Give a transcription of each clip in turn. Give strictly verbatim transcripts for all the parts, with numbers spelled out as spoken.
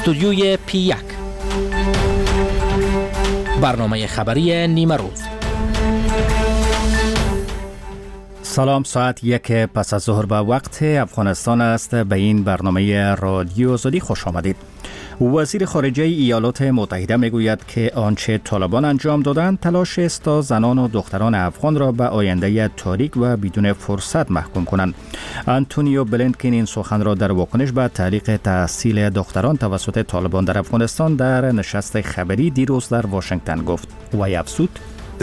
استودیوی پی یک، برنامه خبری نیمه روز. سلام، ساعت یک پس از ظهر به وقت افغانستان است. به این برنامه رادیو آزادی خوش آمدید. وزیر خارجه ایالات متحده میگوید که آنچه طالبان انجام دادند تلاش است تا زنان و دختران افغان را به آینده تاریک و بدون فرصت محکوم کنند. آنتونیو بلینکن این سخن را در واکنش به تعلیق تحصیل دختران توسط طالبان در افغانستان در نشست خبری دیروز در واشنگتن گفت و افزود: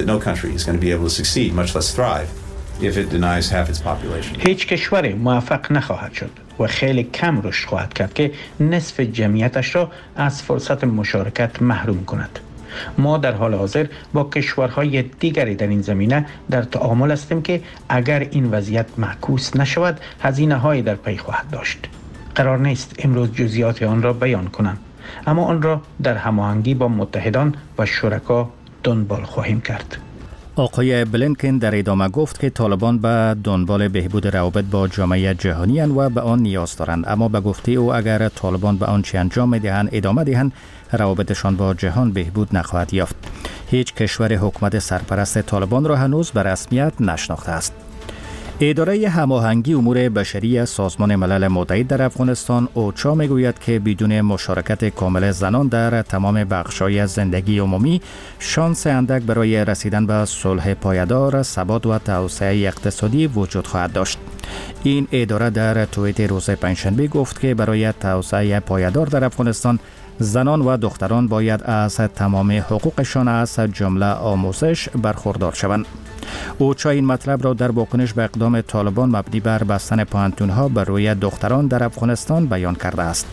هیچ کشوری موفق نخواهد شد و خیلی کم رشد خواهد کرد که نصف جمعیتش را از فرصت مشارکت محروم کند. ما در حال حاضر با کشورهای دیگری در این زمینه در تعامل هستیم که اگر این وضعیت معکوس نشود هزینه هایی در پی خواهد داشت. قرار نیست امروز جزئیات آن را بیان کنم، اما آن را در هماهنگی با متحدان و شرکا دنبال خواهیم کرد. آقای بلینکن در ادامه گفت که طالبان به دنبال بهبود روابط با جامعه جهانی اند و به آن نیاز دارند، اما به گفته او اگر طالبان به آنچه انجام می‌دهند ادامه دهند روابطشان با جهان بهبود نخواهد یافت. هیچ کشور حکومت سرپرست طالبان را هنوز به رسمیت نشناخته است. اداره هماهنگی امور بشری سازمان ملل متحد در افغانستان اوچا میگوید که بدون مشارکت کامل زنان در تمام بخش‌های زندگی عمومی شانس اندک برای رسیدن به صلح پایدار، ثبات و توسعه اقتصادی وجود خواهد داشت. این اداره در توییت روز پنجشنبه گفت که برای توسعه پایدار در افغانستان زنان و دختران باید از تمام حقوقشان از جمله آموزش برخوردار شوند. اوچا این مطلب را در واکنش به اقدام طالبان مبنی بر بستن پانتونها بر روی دختران در افغانستان بیان کرده است.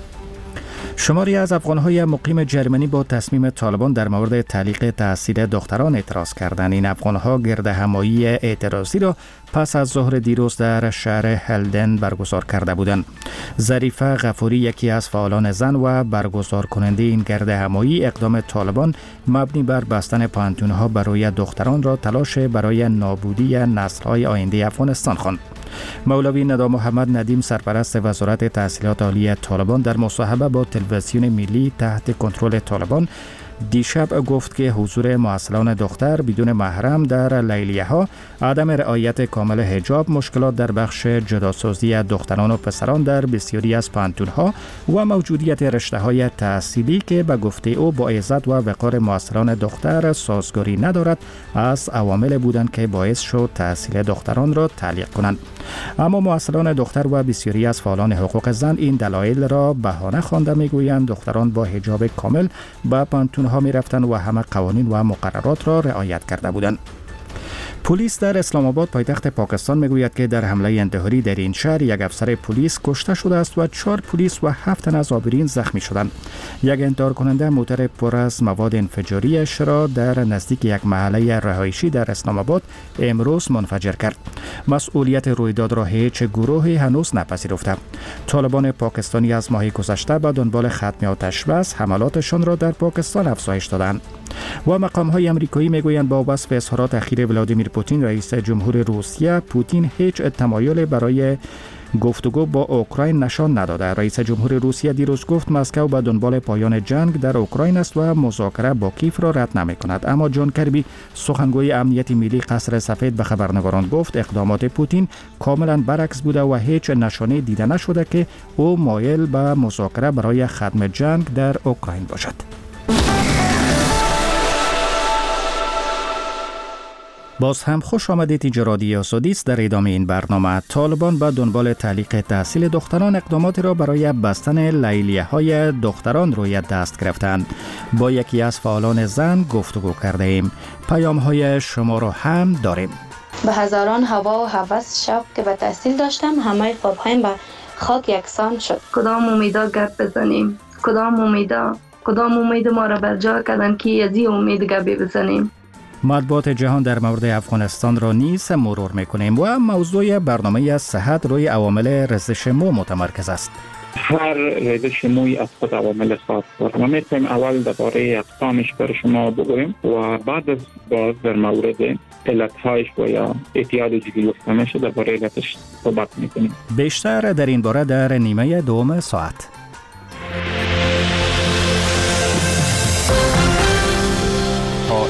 شماری از افغان‌های مقیم جرمنی با تصمیم طالبان در مورد تعلیق تحصیل دختران اعتراض کردند. این افغان‌ها گردهمایی اعتراضی را پس از ظهر دیروز در شهر هلدن برگزار کرده بودند. ظریفه غفوری یکی از فعالان زن و برگزار کننده این گردهمایی اقدام طالبان مبنی بر بستن پانتونها برای دختران را تلاش برای نابودی نسل‌های آینده افغانستان خواند. مولوی ندا محمد ندیم سرپرست وزارت تحصیلات عالی طالبان در مصاحبه با تلویزیون ملی تحت کنترل طالبان دیشب گفت که حضور معسلان دختر بدون محرم در لیلیه ها، عدم رعایت کامل حجاب، مشکلات در بخش جداسازی دختران و پسران در بسیاری از پانتون ها و موجودیت رشته های تحصیلی که به گفته او با عزت و وقار معسلان دختر سازگاری ندارد از عوامل بودند که باعث شد تحصیل دختران را تعلیق کنند. اما معسلان دختر و بسیاری از فعالان حقوق زن این دلایل را بهانه خوانده میگویند دختران با حجاب کامل به پانتون ها می رفتن و همه قوانین و مقررات را رعایت کرده بودند. پلیس در اسلام آباد پایتخت پاکستان میگوید که در حمله انتحاری در این شهر یک افسر پلیس کشته شده است و چهار پلیس و هفت تن از آبرین زخمی شدند. یک انتحار کننده موتر پر از مواد انفجاریش را در نزدیک یک محله رهایشی در اسلام آباد امروز منفجر کرد. مسئولیت رویداد را هیچ گروهی هنوز نپذیرفته. طالبان پاکستانی از ماه گذشته به دنبال ختم آتش بس حملاتشان را در پاکستان افزایش دادند. و مقام‌های آمریکایی میگویند با وصف اظهارات اخیر ولادیمیر پوتین رئیس جمهور روسیه، پوتین هیچ تمایل برای گفتگو با اوکراین نشان نداده. رئیس جمهور روسیه دیروز گفت مسکو به دنبال پایان جنگ در اوکراین است و مذاکره با کیف را رد نمی‌کند. اما جان کربی سخنگوی امنیت ملی قصر سفید به خبرنگاران گفت اقدامات پوتین کاملا برعکس بوده و هیچ نشانه دیده نشده که او مایل به مذاکره برای ختم جنگ در اوکراین باشد. باز هم خوش آمدید. اینجا رادیو آزادی است. در ادامه این برنامه طالبان به دنبال تعلیق تحصیل دختران اقداماتی را برای بستن لیلیه های دختران روی دست گرفتند. با یکی از فعالان زن گفتگو کرده ایم. پیام های شما را هم داریم. به هزاران هوا و هوس شب که به تحصیل داشتم همه خوابهایم به خاک یکسان شد. کدام امیدا گپ بزنیم؟ کدام امیدا؟ کدام امید ما را بر جا کردن که از این امید گپ بزنیم؟ مطبوعات جهان در مورد افغانستان را نیز مرور میکنیم و موضوع برنامه صحت روی عوامل ریزش مو متمرکز است. هر ریزش موی از خود عوامل خاص دارد. ما میتونیم اول درباره اقسامش بر شما بگوییم و بعد از باز در مورد علتهایش و یا اعتیاد جدی گفتنش درباره علتش صحبت میکنیم. بیشتر در این باره در نیمه دوم ساعت.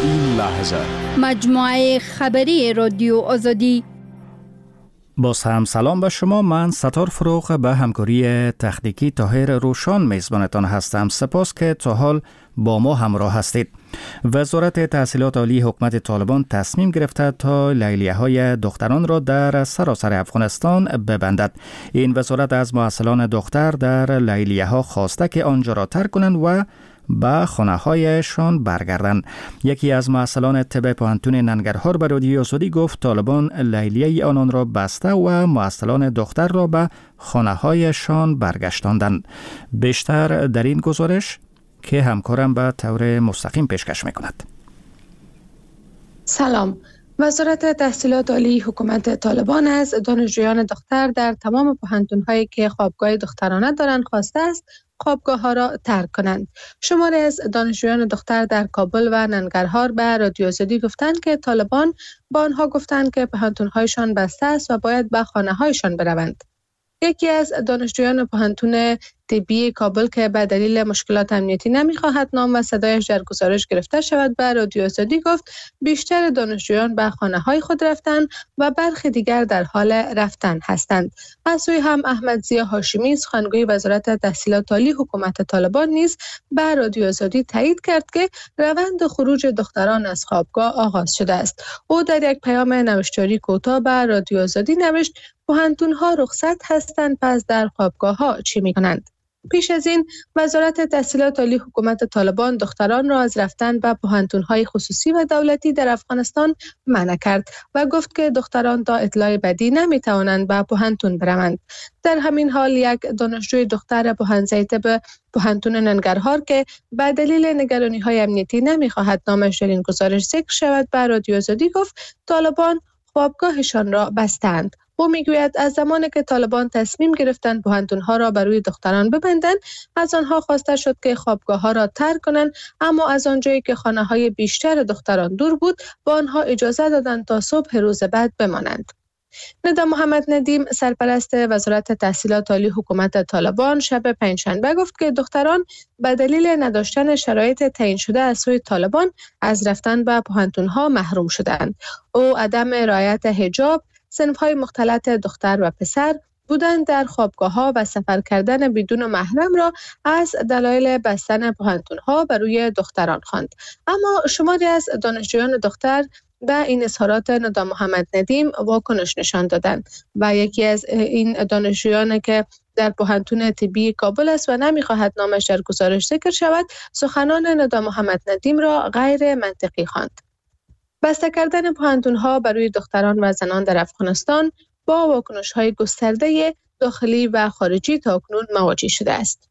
این لحظه مجموعه خبری رادیو آزادی. باز هم سلام به شما. من ستار فروغ به همکاری تکنیکی طاهر روشان میزبانتان هستم. سپاس که تا حال با ما همراه هستید. وزارت تحصیلات عالی حکومت طالبان تصمیم گرفته تا لیلیه های دختران را در سراسر افغانستان ببندد. این وزارت از مؤثلان دختر در لیلیه ها خواسته که آنجا را ترک کنند و به خانه هایشان برگردند. یکی از مؤثلان طب پوهنتون ننگرهار به رادیو آزادی گفت طالبان لیلیه آنان را بسته و مؤثلان دختر را به خانه هایشان برگشتاندند. بیشتر در این گزارش که همکارم به طور مستقیم پیشکش میکند. سلام. وزارت تحصیلات عالی حکومت طالبان از دانشجویان دختر در تمام پوهنتون‌هایی که خوابگاه دخترانه دارند خواسته است خوابگاه ها را ترک کنند. شماری از دانشجویان دختر در کابل و ننگرهار به رادیو آزادی گفتند که طالبان با آنها گفتند که پوهنتون‌هایشان بسته است و باید به خانه‌هایشان بروند. یکی از دانشجویان پوهنتون طبی کابل که به دلیل مشکلات امنیتی نمیخواهد نام و صدایش در گزارش گرفته شود به رادیو آزادی گفت بیشتر دانشجویان به خانه‌های خود رفتند و برخی دیگر در حال رفتن هستند. از سوی هم احمد ضیا هاشمی سخنگوی وزارت تحصیلات عالی حکومت طالبان نیز به رادیو آزادی تایید کرد که روند خروج دختران از خوابگاه آغاز شده است. او در یک پیام نوشتاری کوتاه به رادیو آزادی نوشت پوهنتون‌ها رخصت هستند، پس در خوابگاه‌ها چی می‌کنند؟ پیش از این وزارت تحصیلات عالی حکومت طالبان دختران را از رفتن به پوهنتون‌های خصوصی و دولتی در افغانستان منع کرد و گفت که دختران تا اطلاع بدی نمی‌توانند به پوهنتون بروند. در همین حال یک دانشجوی دختر پوهنځی طب پوهنتون ننگرهار که به دلیل نگرانی‌های امنیتی نمی‌خواهد نامش در این گزارش ذکر شود به رادیو آزادی گفت طالبان خوابگاهشان را بستند. او میگوید از زمانی که طالبان تصمیم گرفتند پوهنتون‌ها را بر روی دختران ببندند از آنها خواسته شد که خوابگاه‌ها را ترک کنند، اما از آنجایی که خانه‌های بیشتر دختران دور بود با آنها اجازه دادند تا صبح روز بعد بمانند. ندا محمد ندیم سرپرست وزارت تحصیلات عالی حکومت طالبان شب پنجشنبه گفت که دختران به دلیل نداشتن شرایط تعیین شده از سوی طالبان از رفتن به پوهنتون‌ها محروم شدند. او عدم رعایت حجاب، صنف‌های مختلط دختر و پسر، بودن در خوابگاه‌ها و سفر کردن بدون محرم را از دلایل بستن پوهنتون‌ها بر روی دختران خواند. اما شماری از دانشجویان دختر به این اظهارات ندا محمد ندیم واکنش نشان دادند و یکی از این دانشجویان که در پوهنتون طبی کابل است و نمی‌خواهد نامش در گزارش ذکر شود، سخنان ندا محمد ندیم را غیر منطقی خواند. بسته کردن پوهنتون‌ها بر روی دختران و زنان در افغانستان با واکنش‌های گسترده داخلی و خارجی تاکنون مواجه شده است.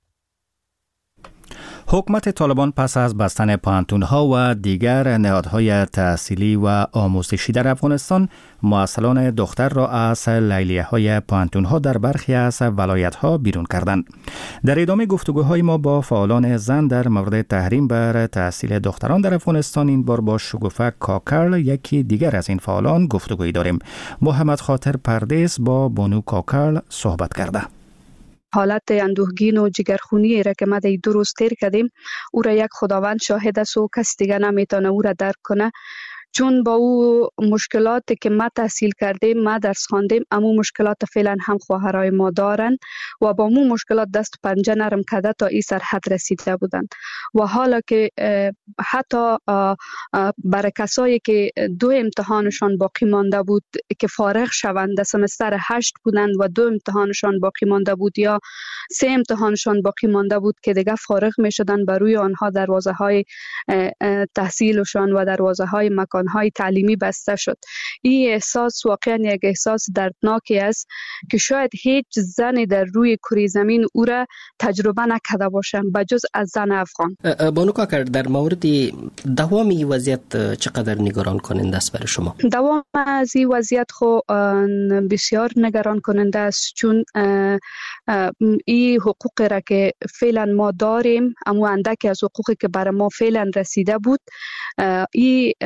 حکومت طالبان پس از بستن پوهنتون‌ها و دیگر نهادهای تحصیلی و آموزشی در افغانستان، مؤثلان دختر را از لیلیه‌های پوهنتون‌ها در برخی از ولایت‌ها بیرون کردند. در ادامه گفتگوهای ما با فعالان زن در مورد تحریم بر تحصیل دختران در افغانستان این بار با شگوفه کاکرل، یکی دیگر از این فعالان، گفتگویی داریم. محمد خاطر پردیس با بانو کاکرل صحبت کرده. حالت اندوهگین و جگرخونی را که ما در دو روز تیر کردیم او را یک خداوند شاهد است و کس دیگه نمیتونه او را درک کنه، چون با او مشکلاتی که ما تحصیل کردیم، ما درس خواندیم، اما مشکلات فعلا هم خواهرای ما دارن و با مو مشکلات دست پنجه نرم کرده تا این سرحد رسیده بودند. و حالا که حتی برای کسایی که دو امتحانشان باقی مانده بود که فارغ شوند، سمستر هشت بودند و دو امتحانشان باقی مانده بود یا سه امتحانشان باقی مانده بود که دیگه فارغ می شدن، بر روی آنها دروازه های تحصیلشان و دروازه های مکان های تعلیمی بسته شد. این احساس واقعا یک احساس دردناکی است که شاید هیچ زنی در روی کره زمین او را تجربه نکرده باشند بجز از زن افغان. بانو کاکر، در مورد دوام این وضعیت چقدر نگران کننده است برای شما؟ دوام از این وضعیت خو بسیار نگران کننده است، چون این حقوق را که فعلا ما داریم، اما اندکی از حقوقی که برای ما فعلا رسیده بود، این از امو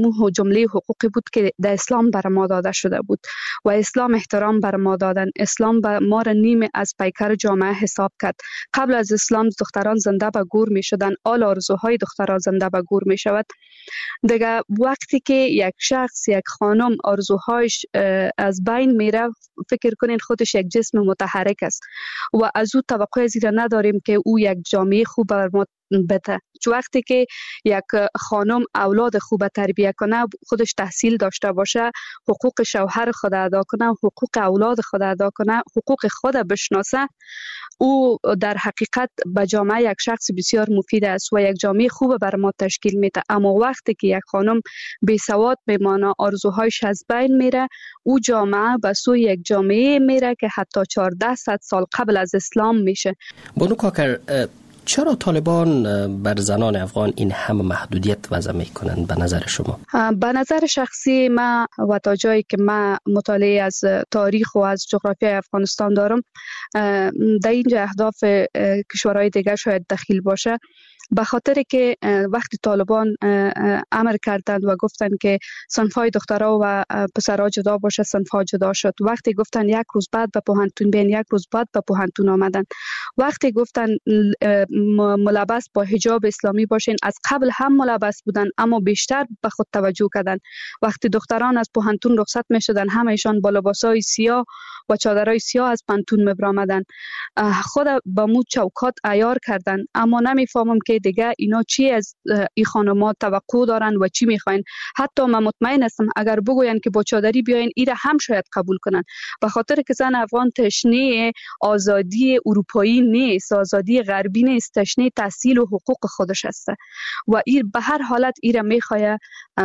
همون جمله حقوقی بود که در اسلام بر ما داده شده بود و اسلام احترام بر ما دادن. اسلام بر ما را نیم از پیکر جامعه حساب کرد. قبل از اسلام دختران زنده به گور می شدن، آل آرزوهای دختران زنده به گور می شود. دیگه وقتی که یک شخص، یک خانم آرزوهایش از بین میره، فکر کنین خودش یک جسم متحرک است و از او توقع زیرا نداریم که او یک جامعه خوب بر ما بده. چون وقتی که یک خانم اولاد خوب تربیت کنه، خودش تحصیل داشته باشه، حقوق شوهر خود ادا کنه، حقوق اولاد خود ادا کنه، حقوق خود بشناسه، او در حقیقت به جامعه یک شخص بسیار مفید است و یک جامعه خوب بر ما تشکیل میده. اما وقتی که یک خانم بی سواد میمانه، آرزوهایش از بین میره، او جامعه به سوی یک جامعه میره که حتی چهارده صد سال قبل از اسلام میشه. بانو کاکر، چرا طالبان بر زنان افغان این همه محدودیت وضع میکنند به نظر شما؟ به نظر شخصی ما و تا جایی که ما مطالعه از تاریخ و از جغرافیای افغانستان دارم، در اینجا اهداف کشورهای دیگر شاید دخیل باشه. به خاطر که وقتی طالبان امر کردند و گفتند که صنف‌های دخترها و پسرها جدا باشه، صنف‌ها جدا شد. وقتی گفتند یک روز بعد به پوهنتون بیاین، یک روز بعد به پوهنتون آمدن. وقتی گفتند ملبس با حجاب اسلامی باشین، از قبل هم ملبس بودن اما بیشتر به خود توجه کردند. وقتی دختران از پوهنتون رخصت می‌شدن، همه‌شان با لباسای سیاه و چادرای سیاه از پوهنتون می‌برآمدن. خود با مو چوکات عیار کردند. اما نمی‌فهمم که دیگه اینا چی از این خانم‌ها توقع دارن و چی میخواین. حتی من مطمئن هستم اگر بگوین که با چادری بیاین، ایره هم شاید قبول کنن، به خاطر که زن افغان تشنه آزادی اروپایی نیست، آزادی غربی نیست، تشنه تحصیل و حقوق خودش است و این به هر حالت ایره میخواد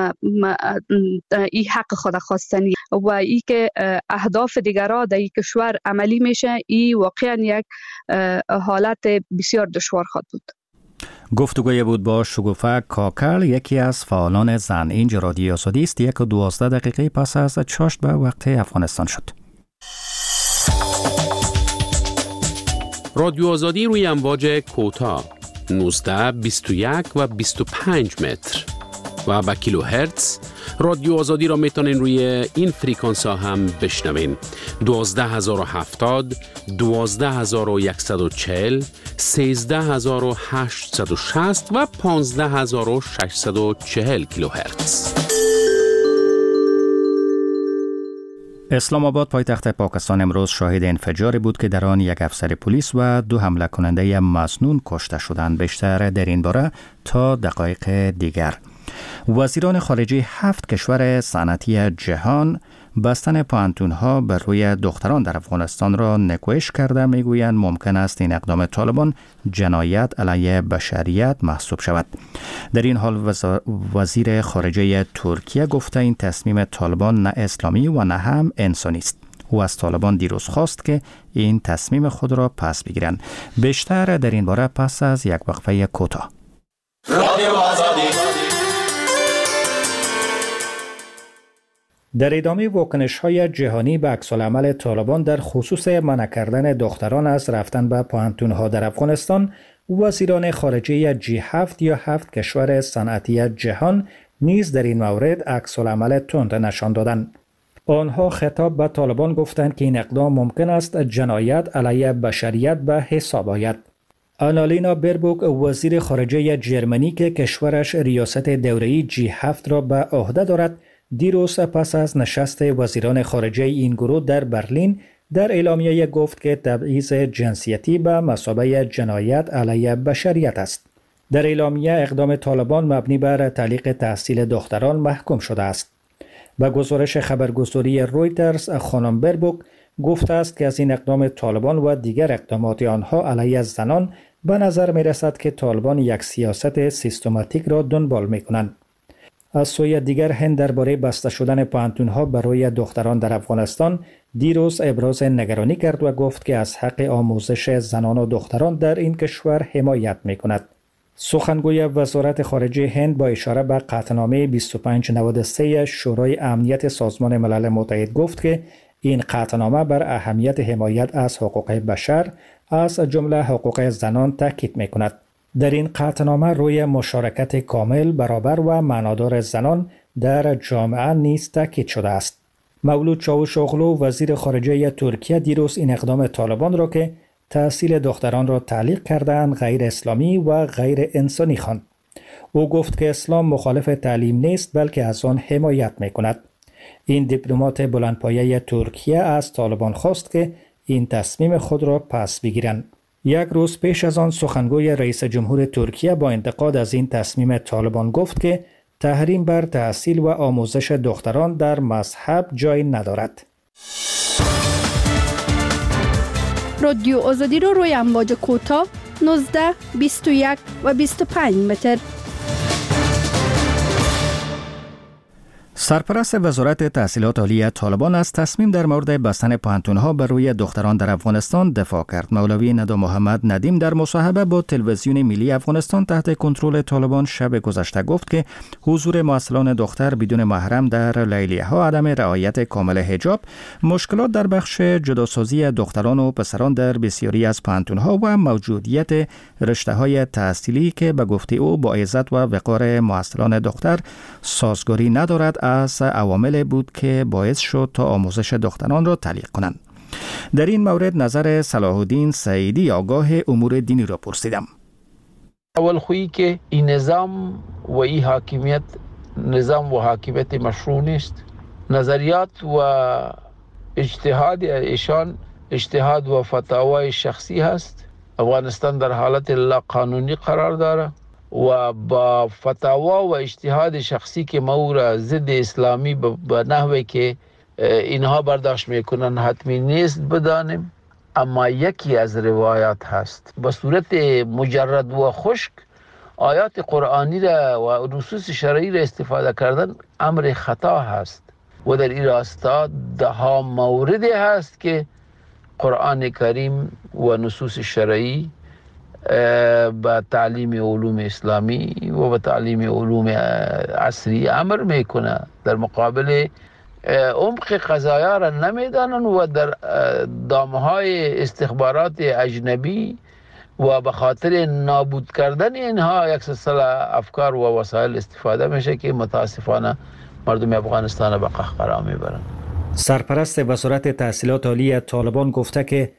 این حق خود خواستنی و ای که اهداف دیگرها در این کشور عملی میشه، این واقعا یک حالت بسیار دشوار خواهد بود. گفتگوی بود با شگوفه کاکر، یکی از فعالان زن. اینجا رادیو آزادی است. یک و دوازده دقیقه پس از چاشت به وقت افغانستان شد. رادیو آزادی روی امواج کوتاه نوزده، بیست و یک و بیست و پنج متر و با کیلو هرتز. رادیو آزادی را میتونین روی این فریکانس ها هم بشنوین: دوازده هزار و هفتاد، دوازده هزار و صد و چهل، سیزده هزار و هشتصد و شصت و پانزده هزار و ششصد و چهل کیلو هرتز. اسلام آباد پایتخت پاکستان امروز شاهد انفجاری بود که در آن یک افسر پلیس و دو حمله کننده مسنون کشته شدند. بیشتر در این باره تا دقایق دیگر. وزیران خارجه هفت کشور صنعتی جهان بستن پوهنتون‌ها بر روی دختران در افغانستان را نکوهش کرده. میگویند ممکن است این اقدام طالبان جنایت علیه بشریت محسوب شود. در این حال وزیر خارجه ترکیه گفته این تصمیم طالبان نه اسلامی و نه هم انسانی است. او از طالبان دیروز خواست که این تصمیم خود را پس بگیرند. بیشتر در این باره پس از یک وقفه کوتاه. در ادامه واکنش‌های جهانی به عکس‌العمل طالبان در خصوص منع کردن دختران از رفتن به پوهنتون‌ها در افغانستان، وزیران خارجه جی هفت یا هفت کشور صنعتی جهان نیز در این مورد عکس‌العمل تند نشان دادند. آنها خطاب به طالبان گفتند که این اقدام ممکن است جنایت علیه بشریت به حساب آید. آنالینا بربوک، وزیر خارجه جرمنی که کشورش ریاست دوره‌ای جی هفت را به عهده دارد، دیروز پس از نشست وزیران خارجه این گروه در برلین در اعلامیه گفت که تبعیض جنسیتی به مثابه جنایت علیه بشریت است. در اعلامیه اقدام طالبان مبنی بر تعلیق تحصیل دختران محکوم شده است. با گزارش خبرگزاری رویترز، خانم بربوک گفته است که از این اقدام طالبان و دیگر اقدامات آنها علیه زنان به نظر می رسد که طالبان یک سیاست سیستماتیک را دنبال می کنند. از سوی دیگر هند درباره بسته شدن پوهنتون‌ها برای دختران در افغانستان دیروز ابراز نگرانی کرد و گفت که از حق آموزش زنان و دختران در این کشور حمایت می‌کند. سخنگوی وزارت خارجه هند با اشاره به قطعنامه بیست و پنج نود و سه شورای امنیت سازمان ملل متحد گفت که این قطعنامه بر اهمیت حمایت از حقوق بشر از جمله حقوق زنان تاکید می‌کند. در این قطعنامه روی مشارکت کامل، برابر و معنادار زنان در جامعه نیز تاکید شده است. مولود چاوشاغلو وزیر خارجه ترکیه دیروز این اقدام طالبان را که تحصیل دختران را تعلیق کردند غیر اسلامی و غیر انسانی خواند. او گفت که اسلام مخالف تعلیم نیست بلکه از آن حمایت می‌کند. این دیپلمات بلندپایه ترکیه از طالبان خواست که این تصمیم خود را پس بگیرند. یک روز پیش از آن سخنگوی رئیس جمهور ترکیه با انتقاد از این تصمیم طالبان گفت که تحریم بر تحصیل و آموزش دختران در مذهب جای ندارد. رادیو آزادی رو روی امواج کوتاه نوزده، بیست و یک و بیست و پنج متر. سرپرست وزارت تحصیلات عالی طالبان از تصمیم در مورد بستن پانتون‌ها بر روی دختران در افغانستان دفاع کرد. مولوی ندا محمد ندیم در مصاحبه با تلویزیون ملی افغانستان تحت کنترل طالبان شب گذشته گفت که حضور معسلان دختر بدون محرم در لیلیه‌ها، عدم رعایت کامل حجاب، مشکلات در بخش جداسازی دختران و پسران در بسیاری از پانتون‌ها و موجودیت رشته‌های تحصیلی که به گفته او با عزت و وقار معسلان دختر سازگاری ندارد از عوامل بود که باعث شد تا آموزش دختران را تعلیق کنند. در این مورد نظر صلاح الدین سعیدی آگاه امور دینی را پرسیدم. اول خویی که این نظام و این حاکمیت نظام و حاکمیت مشروع نیست. نظریات و اجتهاد ایشان اجتهاد و فتاوای شخصی هست. افغانستان در حالت لا قانونی قرار داره و با فتاوا و اجتهاد شخصی که ما را ضد اسلامی به نحوی که اینها برداشت میکنن حتمی نیست بدانیم. اما یکی از روایات هست به صورت مجرد و خشک آیات قرآنی را و نصوص شرعی را استفاده کردن امر خطا هست و در این راستا ده ها موردی هست که قرآن کریم و نصوص شرعی با تعلیم علوم اسلامی و با تعلیم علوم عصری امر میکنه، در مقابل عمق قضایا را نمیدانن و در دامهای استخبارات اجنبی و به خاطر نابود کردن اینها یک سلسله افکار و وسایل استفاده میشه که متاسفانه مردم افغانستان به قهقرا میبرن. سرپرست وزارت تحصیلات عالی طالبان گفته که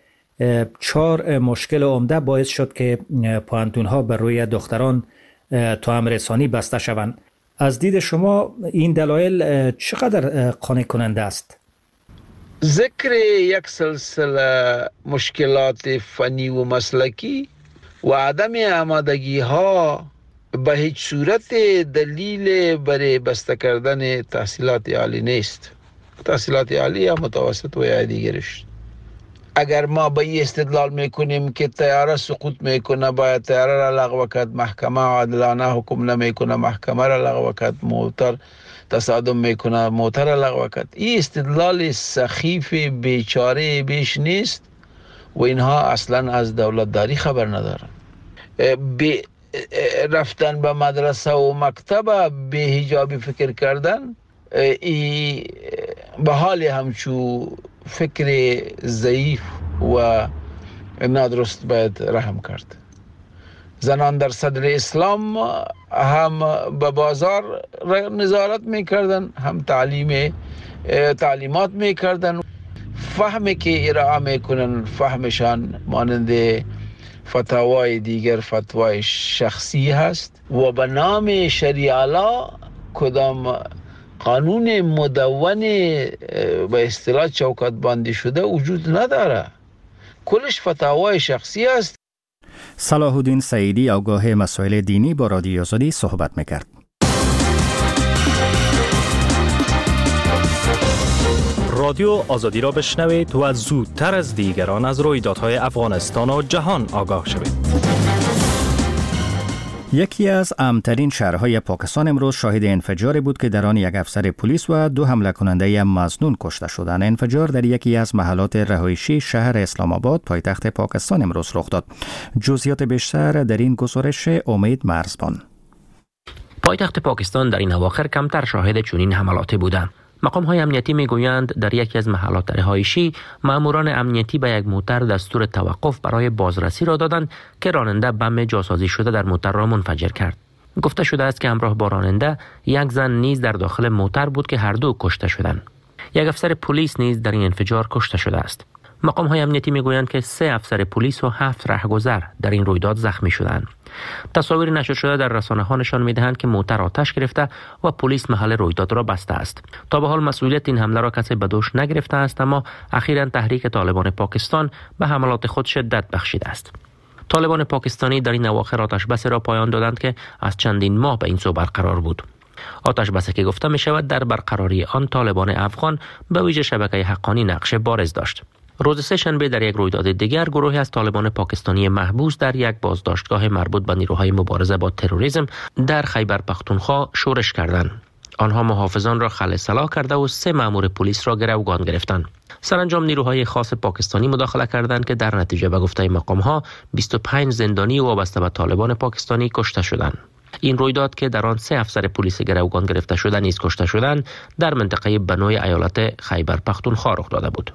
چهار مشکل عمده باعث شد که پانتون‌ها بر روی دختران توأم رسانی بسته شوند. از دید شما این دلایل چقدر قانع کننده است؟ ذکر یک سلسله مشکلات فنی و مسلکی و عدم آمادگی ها به هیچ صورت دلیل برای بسته کردن تحصیلات عالی نیست. تحصیلات عالی یا متوسط و یا دیگرش. اگر ما به این استدلال میکنیم که طیاره سقوط میکنه باید طیاره را لغو کرد، محکمه عادلانه حکم نمیکنه محکمه را لغو کرد، موتر تصادم میکنه موتر را لغو کرد، این استدلال سخیف بیچاره بیش نیست و اینها اصلا از دولتداری خبر ندارن. به رفتن به مدرسه و مکتب به حجابی فکر کردن ای به حال همچو فکر ضعیف و نادرست باید رحم کرد. زنان در صدر اسلام هم به بازار نظارت میکردن، هم تعلیم تعلیمات میکردن. فهمی که ارائه میکنن فهمشان مانند فتاوای دیگر فتوای شخصی هست و به نام شریعه کدام قانون مدون به اصطلاح چوکات بندی شده وجود نداره، کلش فتاوای شخصی است. صلاح الدین سعیدی آگاه مسائل دینی با رادیو آزادی صحبت میکرد. رادیو آزادی را بشنوید و زودتر از دیگران از رویدادهای افغانستان و جهان آگاه شوید. یکی از امن‌ترین شهرهای پاکستان امروز شاهد انفجاری بود که در آن یک افسر پلیس و دو حمله کننده مظنون کشته شدند. انفجار در یکی از محلات رهایشی شهر اسلام آباد پایتخت پاکستان امروز رخ داد. جزئیات بیشتر در این گزارش امید مرزبان. پایتخت پاکستان در این اواخر کمتر شاهد چنین حملاتی بودند. مقام‌های امنیتی میگویند در یکی از محلات رهایشی ماموران امنیتی به یک موتر دستور توقف برای بازرسی را دادند که راننده بم جاسازی شده در موتر را منفجر کرد. گفته شده است که همراه با راننده یک زن نیز در داخل موتر بود که هر دو کشته شدند. یک افسر پلیس نیز در این انفجار کشته شده است. مقام های امنیتی میگویند که سه افسر پلیس و هفت رهگذر در این رویداد زخمی شدند. تصاویر نشر شده در رسانه ها نشان میدهند که موتر آتش گرفته و پلیس محل رویداد را بسته است. تا به حال مسئولیت این حمله را کسی به دوش نگرفته است، اما اخیراً تحریک طالبان پاکستان به حملات خود شدت بخشیده است. طالبان پاکستانی در این اواخر آتش بس را پایان دادند که از چندین ماه به این سو برقرار بود. آتش بسی که گفته می شود در برقراری آن طالبان افغان به ویژه شبکه حقانی نقش بارز داشت. روز سه شنبه در یک رویداد دیگر گروهی از طالبان پاکستانی محبوس در یک بازداشتگاه مربوط به نیروهای مبارزه با تروریسم در خیبر پختونخوا شورش کردند. آنها محافظان را خلع سلاح کرده و سه مأمور پلیس را گروگان گرفتند. سرانجام نیروهای خاص پاکستانی مداخله کردند که در نتیجه به گفته مقام‌ها بیست و پنج زندانی وابسته به طالبان پاکستانی کشته شدند. این رویداد که در آن سه افسر پلیس گروگان گرفته شده نیز کشته شدند در منطقه بنوی ایالت خیبر پختونخوا رخ داده بود.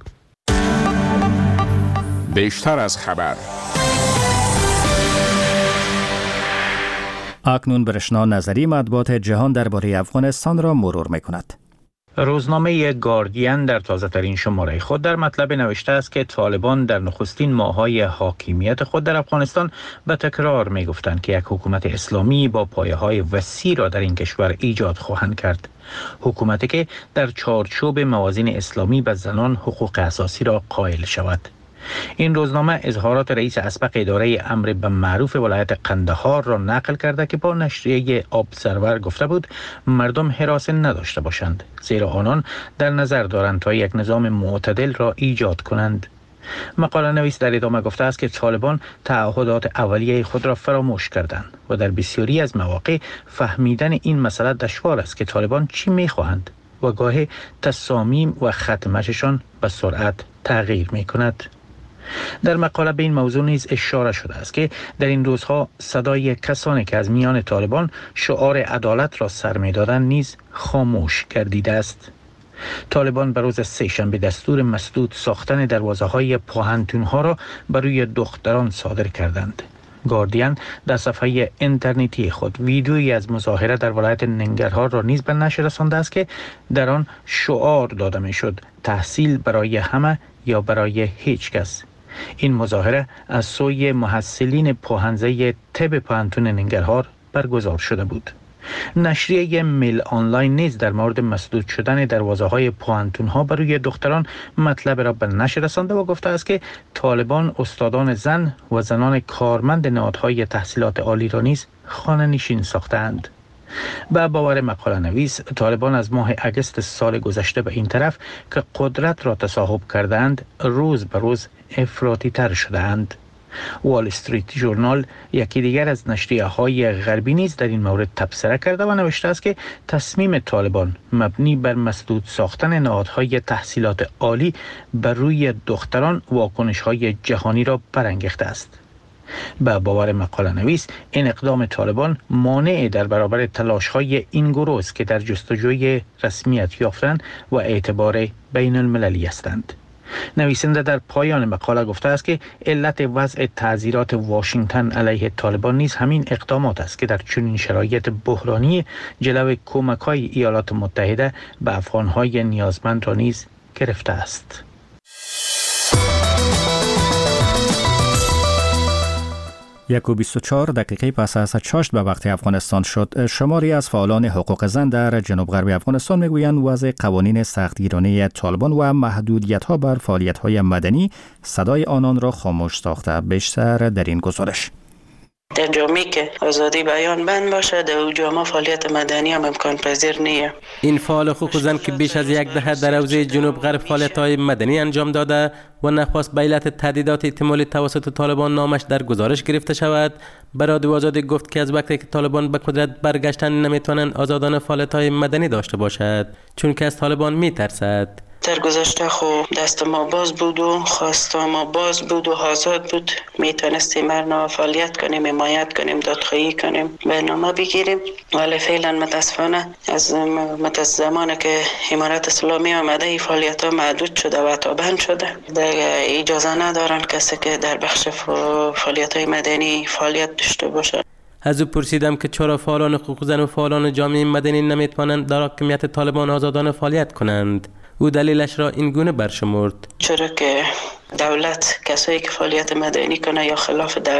بیشتر از خبر. اکنون برشنا نظری مطبوعات جهان درباره افغانستان را مرور می‌کند. روزنامه گاردین در تازه ترین شماره خود در مطلب نوشته است که طالبان در نخستین ماه‌های حاکمیت خود در افغانستان به تکرار می گفتند که یک حکومت اسلامی با پایه‌های وسیع را در این کشور ایجاد خواهند کرد. حکومتی که در چارچوب موازین اسلامی به زنان حقوق اساسی را قائل شود. این روزنامه اظهارات رئیس اسبق اداره امر به معروف ولایت قندهار را نقل کرده که با نشریه ابزرور گفته بود مردم حراس نداشته باشند، زیرا آنان در نظر دارند تا یک نظام معتدل را ایجاد کنند. مقاله نویس در ادامه گفته است که طالبان تعهدات اولیه خود را فراموش کردند و در بسیاری از مواقع فهمیدن این مسئله دشوار است که طالبان چی می‌خواهند و گاهی تصامیم و ختمششان به سرعت تغییر می‌کند. در مقاله به این موضوع نیز اشاره شده است که در این روزها صدای کسانی که از میان طالبان شعار عدالت را سر می‌دادند نیز خاموش گردیده است. طالبان به روز سه شنبه دستور مسدود ساختن دروازه‌های پوهنتون‌ها را بر روی دختران صادر کردند. گاردین در صفحه اینترنتی خود ویدیویی از مظاهره در ولایت ننگرهار را نیز به نشر رسانده است که در آن شعار داده می‌شد تحصیل برای همه یا برای هیچ کس. این مظاهره از سوی محصلین پوهنزه طب پوهنتون ننگرهار برگزار شده بود. نشریه میل آنلاین نیز در مورد مسدود شدن دروازه‌های پوهنتون‌ها بر روی دختران مطلب را به نشر رسانده و گفته است که طالبان استادان زن و زنان کارمند نهادهای تحصیلات عالی را نیز خانه نشین ساختند. به باور مقاله نویس طالبان از ماه اگست سال گذشته به این طرف که قدرت را تصاحب کردند روز به روز افراطی تر شدند. وال استریت ژورنال یکی دیگر از نشریه های غربی نیز در این مورد تبصره کرده و نوشته است که تصمیم طالبان مبنی بر مسدود ساختن نهادهای تحصیلات عالی بر روی دختران واکنش های جهانی را برانگیخته است. به باور مقاله نویس این اقدام طالبان مانع در برابر تلاش های این گروه است که در جستجوی رسمیت یافتن و اعتبار بین المللی هستند. نویسنده در پایان مقاله گفته است که علت وضع تعزیرات واشنگتن علیه طالبان نیز همین اقدامات است که در چنین شرایط بحرانی جلوی کمک‌های ایالات متحده به افغان‌های نیازمند را نیز گرفته است. یک و بیست و چهار دقیقه پس از چاشت به وقت افغانستان شد. شماری از فعالان حقوق زن در جنوب غرب افغانستان میگویند وضع قوانین سختگیرانه طالبان و محدودیت‌ها بر فعالیت‌های مدنی صدای آنان را خاموش ساخته. بیشتر در این گزارش. در جامعه که آزادی بیان بند باشه در اون جامعه فعالیت مدنی هم امکان پذیر نیه. این فعال حقوق زن که بیش از یک دهه در حوزه جنوب غرب فعالیت‌های مدنی انجام داده و نخواست به علت تهدیدات احتمالی توسط طالبان نامش در گزارش گرفته شود، به رادیو آزادی گفت که از وقتی که طالبان به قدرت برگشتن نمیتوانند آزادانه فعالیت‌های مدنی داشته باشد چون که از طالبان میترسد. در گذشته خو دست ما باز بود و خواست ما باز بود و آزاد بود، میتونستیم هر فعالیت کنیم، حمایت کنیم، دادخواهی کنیم، برنامه بگیریم، ولی فعلا متاسفانه از متأسف زمانی که امارت اسلامی آمده فعالیت ها محدود شده و تا بند شده، اجازه ندارن کسی که در بخش فعالیت های مدنی فعالیت داشته باشه. از او پرسیدم که چرا فعالان حقوق زن و فعالان جامعه مدنی نمیتوانند در حاکمیت طالبان آزادانه فعالیت کنند. او دلیلش را این گونه برشمرد: چرا که دولت کسایی که فعالیت مدنی کنه یا خلاف دو...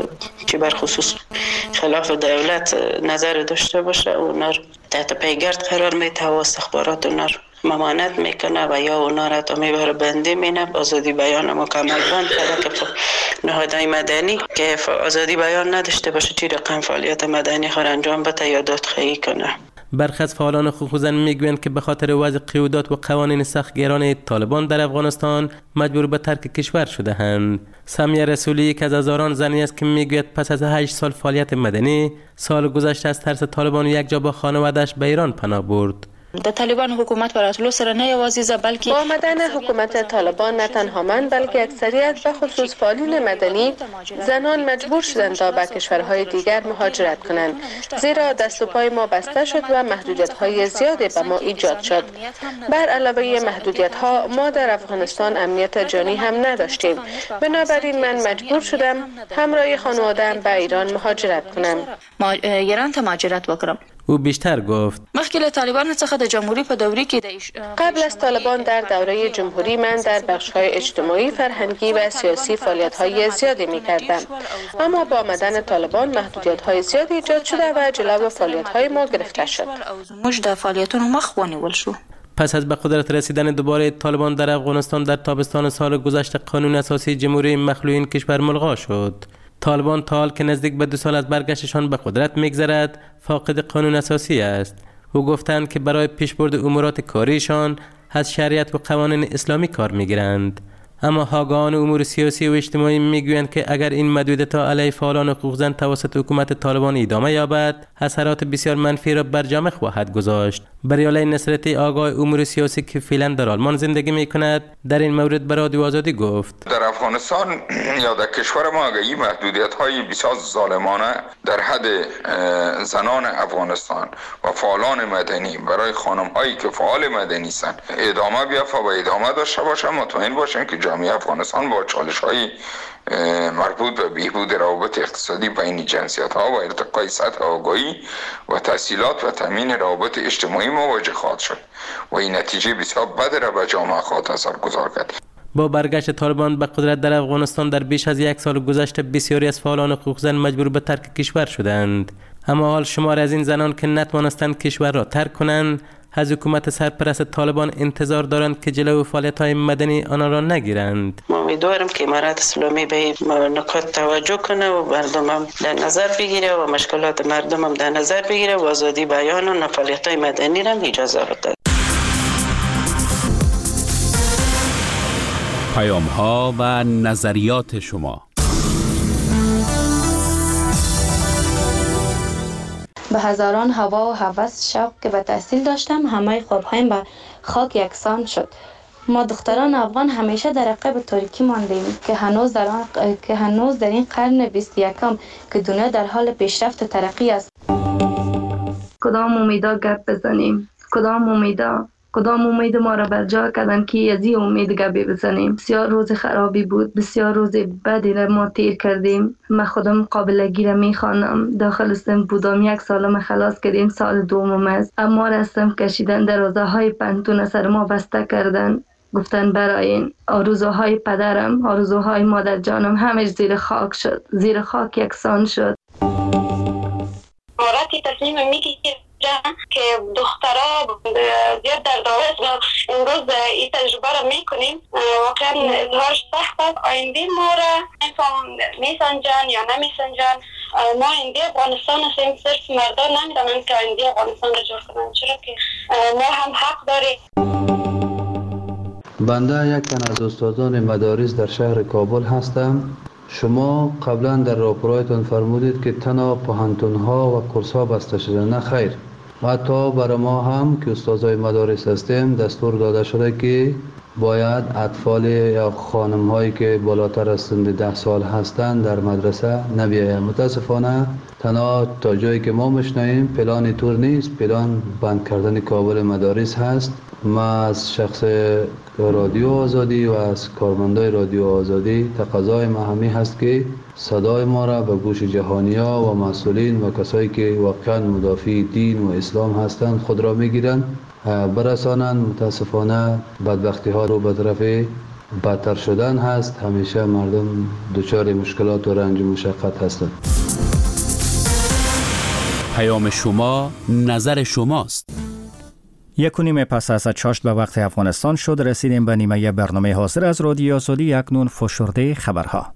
که بر خصوص خلاف دولت نظر داشته باشه اونا رو تحت پیگرد قرار میده و استخبارات اونا رو ممانعت میکنه و یا اونا را تا میبره بندی مینه. آزادی بیان مکمل بند کرده که نهادهای مدنی که آزادی بیان نداشته باشه چی رقم فعالیت مدنی خود انجام بده یا دادخواهی کنه. برخی از فعالان حقوق زن میگویند که به خاطر وضع قیودات و قوانین سختگیرانه طالبان در افغانستان مجبور به ترک کشور شده اند. سمیه رسولی یک از هزاران زنی است که میگوید پس از هشت سال فعالیت مدنی سال گذشته از ترس طالبان یک جا با خانواده‌اش به ایران پناه برد. د طالبان حکومت وراتلو سره نه یوازې ز بلکې با آمدن حکومت طالبان نه تنها من بلکه اکثریت به خصوص فعالین مدنی زنان مجبور شدند تا به کشورهای دیگر مهاجرت کنند، زیرا دست و پای ما بسته شد و محدودیت‌های زیادی به ما ایجاد شد. بر علاوه محدودیت‌ها ما در افغانستان امنیت جانی هم نداشتیم، بنابراین من مجبور شدم همراه خانواده‌ام به ایران مهاجرت کنم. ما ایران ته مهاجرت وکړم. او بیشتر گفت: مخکې له طالبان څخه د جمهوریت په دورې کې قبل از طالبان در دوره جمهوری من در بخش‌های اجتماعی، فرهنگی و سیاسی فعالیت‌های زیادی می‌کردم، اما با آمدن طالبان محدودیت‌های زیادی ایجاد شده و جلو فعالیت‌های ما گرفته شد. موږ د فعالیتونو مخ ونیول شو. پس از به قدرت رسیدن دوباره طالبان در افغانستان در تابستان سال گذشته قانون اساسی جمهوری مخلوعین کشور ملغا شد. طالبان تا حال که نزدیک به دو سال از برگشتشان به قدرت میگذرد فاقد قانون اساسی است. او گفتند که برای پیشبرد امورات کاریشان از شریعت و قوانین اسلامی کار میگیرند. اما حاگاهان امور سیاسی و اجتماعی میگویند که اگر این محدودیت‌ها علیه فعالان حقوق زن توسط حکومت طالبان ادامه یابد، اثرات بسیار منفی را بر جامعه خواهد گذاشت. بریاله نصرتی آگاه امور سیاسی که فعلا در آلمان زندگی میکند در این مورد به رادیو آزادی گفت: در افغانستان یا در کشور ما اگر این محدودیت‌های بسیار ظالمانه در حد زنان افغانستان و فعالان مدنی برای خانم‌هایی که فعال مدنی هستند ادامه بیافته و ادامه داشته باشه، مطمئن باشند که جامعه افغانستان با چالش‌های مربوط به بهبود روابط اقتصادی بین جنسیت‌ها و ارتقای سطح آگاهی و تحصیلات و تامین روابط اجتماعی مواجه خواهد شد و این نتیجه بسیار بد را به جامعه خواهد اثرگذار کرد. با برگشت طالبان به قدرت در افغانستان در بیش از یک سال گذشته بسیاری از فعالان حقوق زن مجبور به ترک کشور شدند. اما حال شمار از این زنان که نتوانستند کشور را ترک کنند از حکومت سرپرست طالبان انتظار دارند که جلو فعالیت‌های مدنی آنها را نگیرند. ما امیدوارم که امارت اسلامی به نکات توجه کنه و مردم هم در نظر بگیره و مشکلات مردم هم در نظر بگیره و آزادی بیان و فعالیت‌های مدنی را اجازه بده. پیام‌ها و نظریات شما. به هزاران هوا و هوس شوق که به تحصیل داشتم همه خوابهایم به خاک یکسان شد. ما دختران افغان همیشه در عقب تاریکی ماندیم که هنوز در آن... که هنوز در این قرن بیست و یکم که دنیا در حال پیشرفت و ترقی است. کدام امیدا گپ بزنیم؟ کدام امیدا؟ کدام امید ما را بر جا کردن که از این امید گپی بزنیم؟ بسیار روز خرابی بود، بسیار روز بدی را ما تیر کردیم. من خودم قابلگی را میخوانم. داخل سن بودم، یک سالم خلاص کردیم، سال دومم است. اما رستم کشیدن، دروازه های پنتون سر ما بسته کردن، گفتن برای این آرزوهای پدرم، آرزوهای مادر جانم همه زیر خاک شد، زیر خاک یکسان شد. مراتی تصمیم میگیرم که دخترها زیاد در دعوت امروز این تجربه را میکنیم. واقعا اظهارش سخت است. آینده ما را میسنجن یا نمیسنجن. ما آینده افغانستان هستیم، صرف مردان نمیدانند که آینده افغانستان را جور کنند، چرا که ما هم حق داریم. بنده یک تن از استادان مدارس در شهر کابل هستم. شما قبلا در راپورایتان فرمودید که تنها پوهنتون‌ها و کورس‌ها بسته شده. نه خیر، و حتی برای ما هم که استادای مدارس هستیم دستور داده شده که باید اطفال یا خانم هایی که بالاتر از سن ده سال هستند در مدرسه نبیاید. متاسفانه تنها تا جایی که ما میشنویم پلان طور نیست. پلان بند کردن کابل مدارس هست ما از شخص رادیو آزادی و از کارمندای رادیو آزادی تقاضای ما همین هست که صدای ما را به گوش جهانی‌ها و مسئولین و کسایی که واقعا مدافع دین و اسلام هستند خود را میگیرند برسانند. متاسفانه بدبختی ها رو به طرف بدتر شدن هست. همیشه مردم دچار مشکلات و رنج و مشقت هستند. پیام شما، نظر شماست. یک و نیم پس از چاشت به وقت افغانستان شد. رسیدیم به نیمه برنامه حاضر از رادیو آزادی. اکنون فشرده خبرها.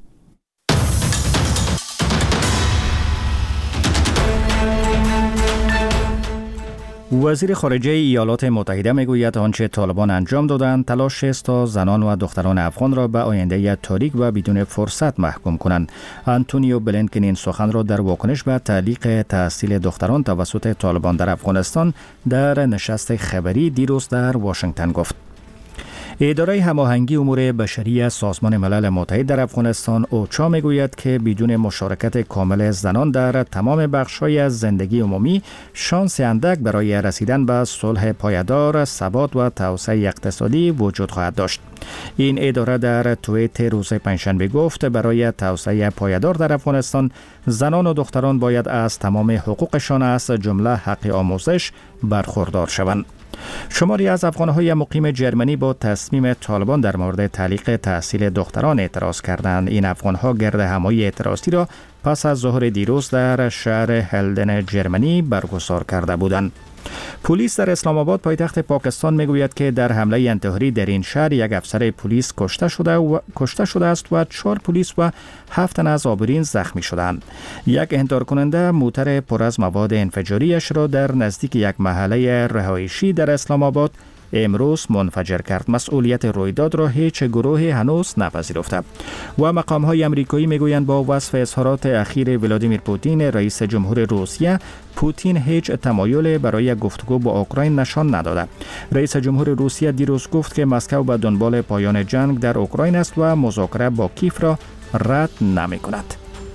وزیر خارجه ایالات متحده میگوید آنچه طالبان انجام دادند تلاش است تا زنان و دختران افغان را به آینده تاریک و بدون فرصت محکوم کنند. آنتونیو بلینکن این سخن را در واکنش به تعلیق تحصیل دختران توسط طالبان در افغانستان در نشست خبری دیروز در واشنگتن گفت. اداره هماهنگی امور بشری سازمان ملل متحد در افغانستان اوچا میگوید که بدون مشارکت کامل زنان در تمام بخش‌های از زندگی عمومی شانس اندک برای رسیدن به صلح پایدار، ثبات و توسعه اقتصادی وجود خواهد داشت. این اداره در توییت روز پنجشنبه گفت برای توسعه پایدار در افغانستان زنان و دختران باید از تمام حقوقشان از جمله حق آموزش برخوردار شوند. شماری از افغان‌های مقیم جرمنی با تصمیم طالبان در مورد تعلیق تحصیل دختران اعتراض کردند. این افغان‌ها گرد همایی اعتراضی را پس از ظهر دیروز در شهر هلدن جرمنی برگزار کرده بودند. پلیس در اسلام آباد پایتخت پاکستان میگوید که در حمله انتحاری در این شهر یک افسر پلیس کشته شده و کشته شده است و چهار پلیس و هفت تن از آبرین زخمی شدند. یک انتحار کننده موتر پر از مواد انفجاریش را در نزدیک یک محله رهایشی در اسلام آباد امروز منفجر کرد. مسئولیت رویداد را هیچ گروهی هنوز نپذیرفته. و مقام‌های آمریکایی میگویند با وصف اظهارات اخیر ولادیمیر پوتین رئیس جمهور روسیه، پوتین هیچ تمایل برای گفتگو با اوکراین نشان نداده. رئیس جمهور روسیه دیروز گفت که مسکو به دنبال پایان جنگ در اوکراین است و مذاکره با کیف را رد نمی‌کند.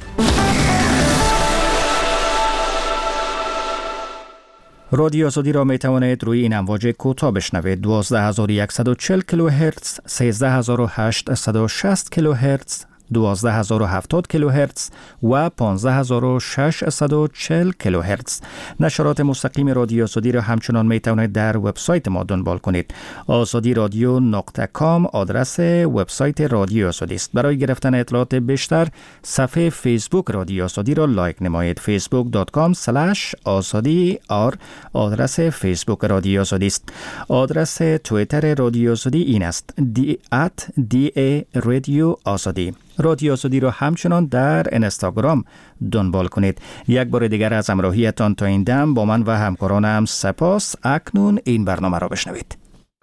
رادیو آزادی را می توانید روی این امواج کوتاه بشنوید: دوازده هزار و صد و چهل کیلوهرتز، سیزده هزار و هشتصد و شصت کیلوهرتز، دوازده هزار و هفتاد کیلوهرتز و پانزده هزار و ششصد و چهل کیلوهرتز. نشرات مستقیم رادیو آزادی را همچنان می توانید در وبسایت ما دنبال کنید. آزادی رادیو نقطه کام آدرس وبسایت رادیو آزادی است. برای گرفتن اطلاعات بیشتر صفحه فیسبوک رادیو آزادی را لایک نمایید. فیسبوک دات کام اسلش آزادی آر آدرس فیسبوک رادیو آزادی است. آدرس توییتر رادیو آزادی این است: دی ات دی ای رادیو آزادی. رادیو آزادی را همچنان در اینستاگرام دنبال کنید. یک بار دیگر از همراهیتان تا این دم با من و همکارانم سپاس. اکنون این برنامه را بشنوید.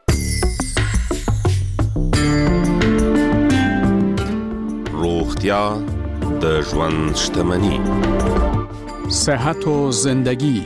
روغتیا د ژوند شتمني، صحت و زندگی.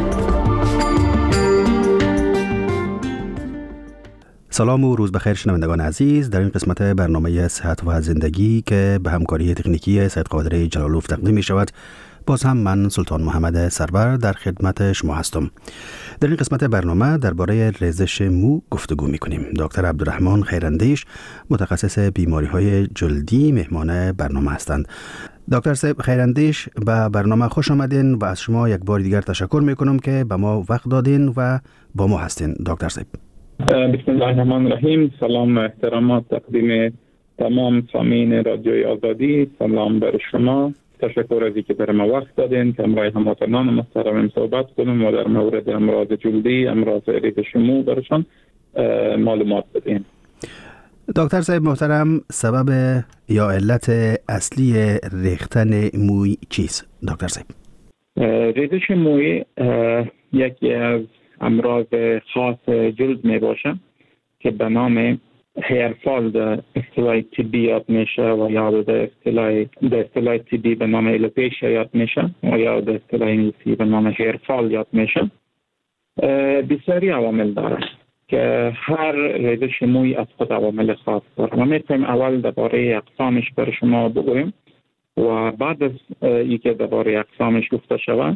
سلام و روز بخیر شنوندگان عزیز. در این قسمت برنامه صحت و زندگی که به همکاری تکنیکی سید قادر جلالوف تقدیم می شود، باز هم من سلطان محمد سرور در خدمت شما هستم. در این قسمت برنامه درباره ریزش مو گفتگو می کنیم. دکتر عبدالرحمن خیراندیش متخصص بیماری های جلدی مهمان برنامه هستند. دکتر صاحب خیراندیش به برنامه خوش آمدین و از شما یک بار دیگر تشکر می کنم که به ما وقت دادین و با ما هستین. دکتر صاحب بسم الله الرحمن الرحیم. سلام و احترامات تقدیم تمام سامعین رادیوی آزادی. سلام بر شما. تشکر از اینکه برای ما وقت دادین که امروز هموطنان محترم صحبت کنیم و در مورد امراض جلدی، امراض ریزش مو برشان معلومات بدین. دکتر صاحب محترم، سبب یا علت اصلی ریختن موی چیست دکتر صاحب؟ ریزش موی یکی از امراض خاص جلد می باشه که به نام هیرفال در اصطلاح طبی یاد میشه و یا در اصطلاح در اصطلاح طبی به نام الوپیشیا یاد میشه و یا در اصطلاح انگلیسی به نام هیرفال یاد میشه. بسیاری عوامل داره که هر ریزش موی از خود عوامل خاص داره. ما میتونیم اول درباره اقسامش بر شما بگویم و بعد از اینکه درباره اقسامش گفته شود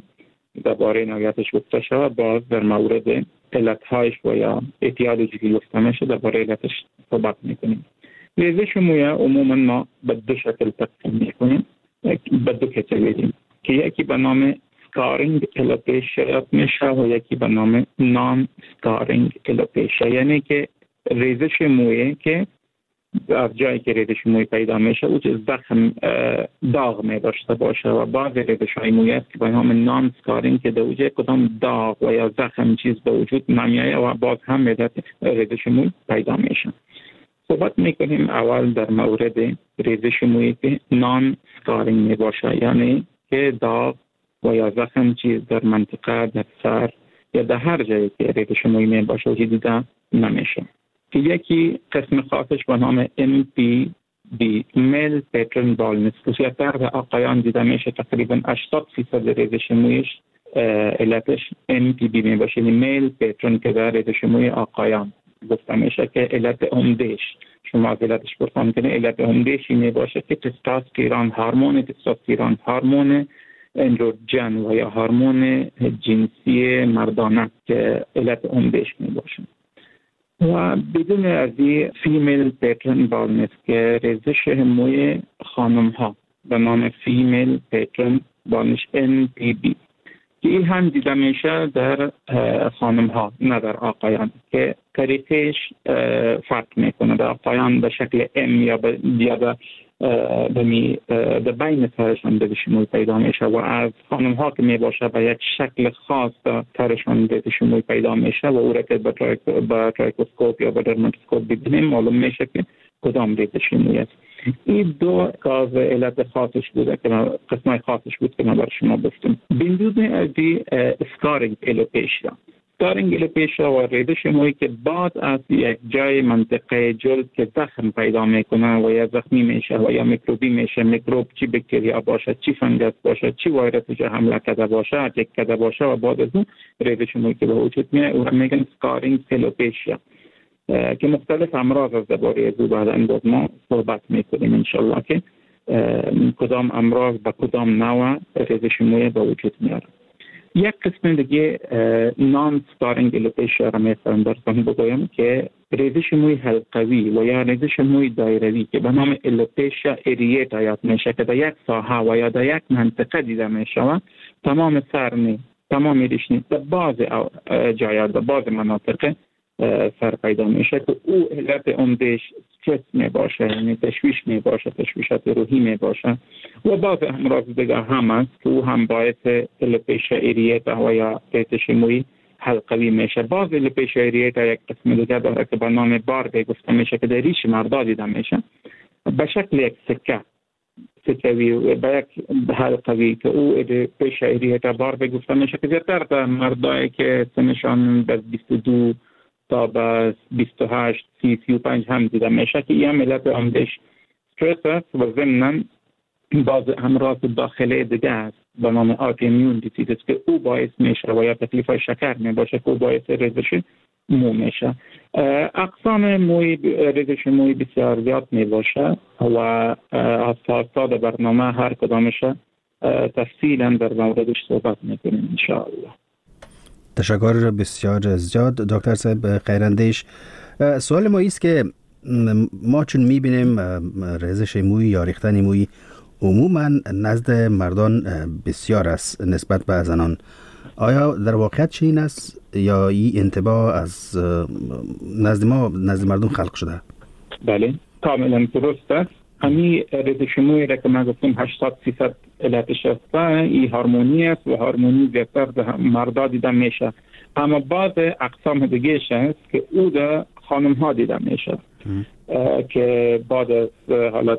درباره نوعیتش گفته شود، باز در مورد علتهایش و یا اتیالوژی که گفته میشه درباره علتش صحبت میکنیم. ریزش موی عموما ما به دو شکل تقسیم میکنیم، به دو کتگوری که یکی به نام سکارینگ الوپیشیا میشه و یکی به نام نان سکارینگ الوپیشیا، یعنی که ریزش موی که از جایی که ریزش موی پیدا میشه او زخم داغ می داشته باشه و بعض ریزش های موی است که به نام نان سکارینگ که در اوجه کدام داغ و یا زخم چیز به وجود نمیایه و باز هم مدت ریزش موی پیدا میشه. صحبت میکنیم اول در مورد ریزش موی که نان سکارینگ می باشه، یعنی که داغ و یا زخم چیز در منطقه در سر یا در هر جایی که ریزش موی می باشه و دیده نمیشه. که یکی قسم خاصش به نام ام پی بی میل پیترن بالنس خصوصیت در آقایان دیده میشه، تقریبا هشتاد فیصد ریزش مویش علتش ام پی بی می باشه، یعنی میل پیترن که در ریزش موی آقایان گفته میشه که علت عمدهش شما از علتش پرسان کنه علت عمدهش می باشه که تستوسترون هورمون تستوسترون هورمون اندروژن و یا هورمون جنسی مردانه که علت عمدهش می باشه. و بدون از این فیمیل پیترن بالنس که ریزش موی خانم ها به نام فیمیل پیترن بالنس ان پی بی که این هم دیده میشه در خانم ها نه در آقایان، که طریقش فرق میکنه. در آقایان به شکل ام یا به یا بمی در بین سرشان ریزش موی پیدا میشه و از خانم ها که می باشه به یک شکل خاص سرشان ریزش موی پیدا میشه و او را که با ترایکوسکوپ یا با درماتوسکوپ ببینیم معلوم میشه که کدام ریزش موی است. این دو کاز علت خاصش بوده که قسمای خاصش بود که ما بر شما گفتیم. بدون از اسکارینگ الوپیشیا سکارینگ الوپیشیا و ریزش موی که بعد از یک جای منطقه جلد که زخم پیدا میکنه و یا زخمی میشه و یا میکروبی میشه، میکروب چی بکتریا باشه، چی فنگس باشه، چی ویروس جا حمله کرده باشه، اتک کرده باشه و بعد از اون ریزش موی که به وجود میاد او را میگن سکارینگ الوپیشیا که مختلف امراض از درباره از او بعدا باز ما صحبت میکنیم انشالله که کدام امراض با کدام نوع ریزش موی به وجود میاد. یک قسم دیگه نان سکارینگ الوپیشیا را میتونم براتون بگویم که ریزش موی حلقوی و یا ریزش موی دایروی که به نام الوپیشیا اریتا یاد میشه که در یک ساحه و یا در یک منطقه دیده میشه و تمام سر تمام ریشنی در بعض جایات در بعض مناطق سر پیدا میشه که او علت عمدهش استرس می باشه، یعنی تشویش می باشه، تشویشات روحی می باشه و بعض امراض دیگه هم است که او هم باعث الوپیشیا اریتا و یا ریزش موی حلقوی میشه. بعض الوپیشیا اریتا یک قسم دیگه داره که به نام باربی گفته میشه که در ریش مردا دیده میشه به شکل یک سکه سکوی به یک حلقوی که او الوپیشیا اریتا باربی گفته میشه که زیادتر در مردایی که سنشان به بیست و دو تا به بیست و هشت سی سی و پنج هم دیده میشه که این علت عمدهش استرس است و ضمناً بعض امراض داخلی دیگه است به نام آتوایمون دیزیز که او باعث میشه و یا تکلیف های شکر می باشه که او باعث ریزش مو میشه. اقسام موی ریزش موی بسیار زیاد می باشه و از فرصاد برنامه هر کدامش تفصیلا در موردش صحبت میکنیم انشاءالله. تشکر بسیار زیاد دکتر صاحب خیراندیش. سوال ما ایست که ما چون میبینیم ریزش موی یا ریختن موی عموما نزد مردان بسیار است نسبت به زنان، آیا در واقعیت چنین است یا این انطباع از نزد ما نزد مردم خلق شده؟ بله کاملا درست است. همین ریزش موی را که ما گفتیم هشتاد فیصد علتش است این هورمونی است و هورمونی بیشتر در مردا دیده میشه، اما بعض اقسام دیگه است که او در خانم ها دیده میشه که بعد از حالت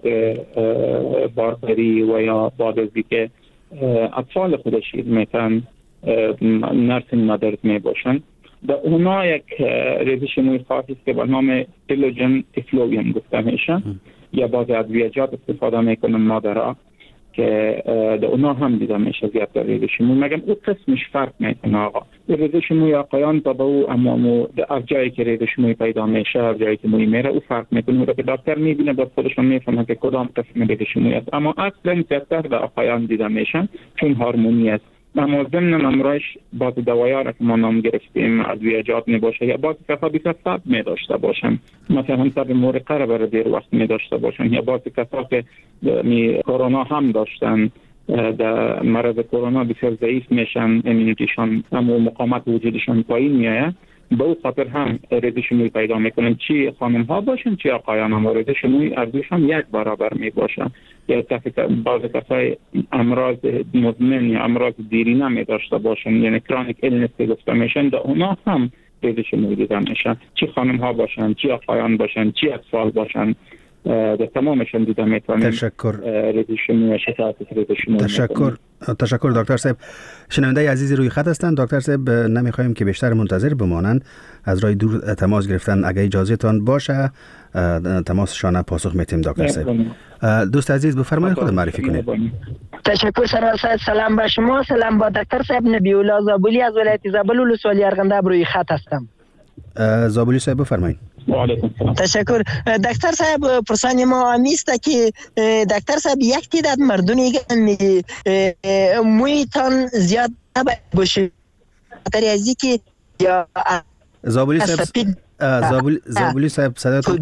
باربری و یا بعد از اینکه اطفال خودش میتن نرسینگ مادرز می باشن در اونا یک ریزش موی خاصی است که به نام تیلوژن افلوویم گفته میشه یا بعض ادویجات استفاده میکنن مادرها که در اونا هم دیده میشه زیاد ریزش موی، مگم او قسمش فرق میکنه آقا. ریزش موی آقایان تا به او اما از جایی که ریزش موی پیدا میشه از جایی که موی میره او فرق میکنه و که دکتر میبینه با خودشون میفهمه که کدام قسم ریزش موی است، اما اصلا زیادتر در آقایان دیده میشن چون هورمونی است اما ضمن امرایش بعض دوایی را که ما نام گرفتیم ادویجات می باشه یا بعض کسا بیشتر صد می داشته باشن، مثلا تب مورقه را برای دیر وقت می داشته باشن، یا بعض کسا که کرونا هم داشتن در مرض کرونا بسیار ضعیف میشن، امیونیتیشان اما مقاومت وجودشان پایین میایه، به او خاطر هم ریزش موی پیدا میکنن. چی خانم ها باشن چی آقایان هم ریزش موی ارزششان یک برابر می باشن. یا بعض کسای امراض مزمن یا امراض دیرینه می داشته باشن، یعنی کرونیک ایلنس که گفته میشن، در اونا هم ریزش موی دیده میشن. چی خانم ها باشن چی آقایان باشن چی اطفال باشن، در تمامشون دیده میتونیم تشکر ریزش موی شکایت ریزش موی. تشکر تشکر دکتر صاحب. شنونده عزیزی روی خط هستند. دکتر صاحب نمیخوایم که بیشتر منتظر بمانند، از راه دور تماس گرفتن. اگه اجازه تان باشه تماسشان پاسخ میتیم. دکتر صاحب دوست عزیز بفرمایید خود معرفی کنید. تشکر سرور صاحب. سلام به شما، سلام با دکتر صاحب. نبی الله زابلی از ولایت زابل ولسوالی ارغنداب روی خط هستم. زابلی صاحب بفرمایید. تشکر دکتر صاحب. پرسان ما میست که دکتر صاحب یک تعداد مردم میگن مویتان زیاد نباید باشه خاطر از اینکه یا زابلی صاحب زابلی زابلی صاحب صداتون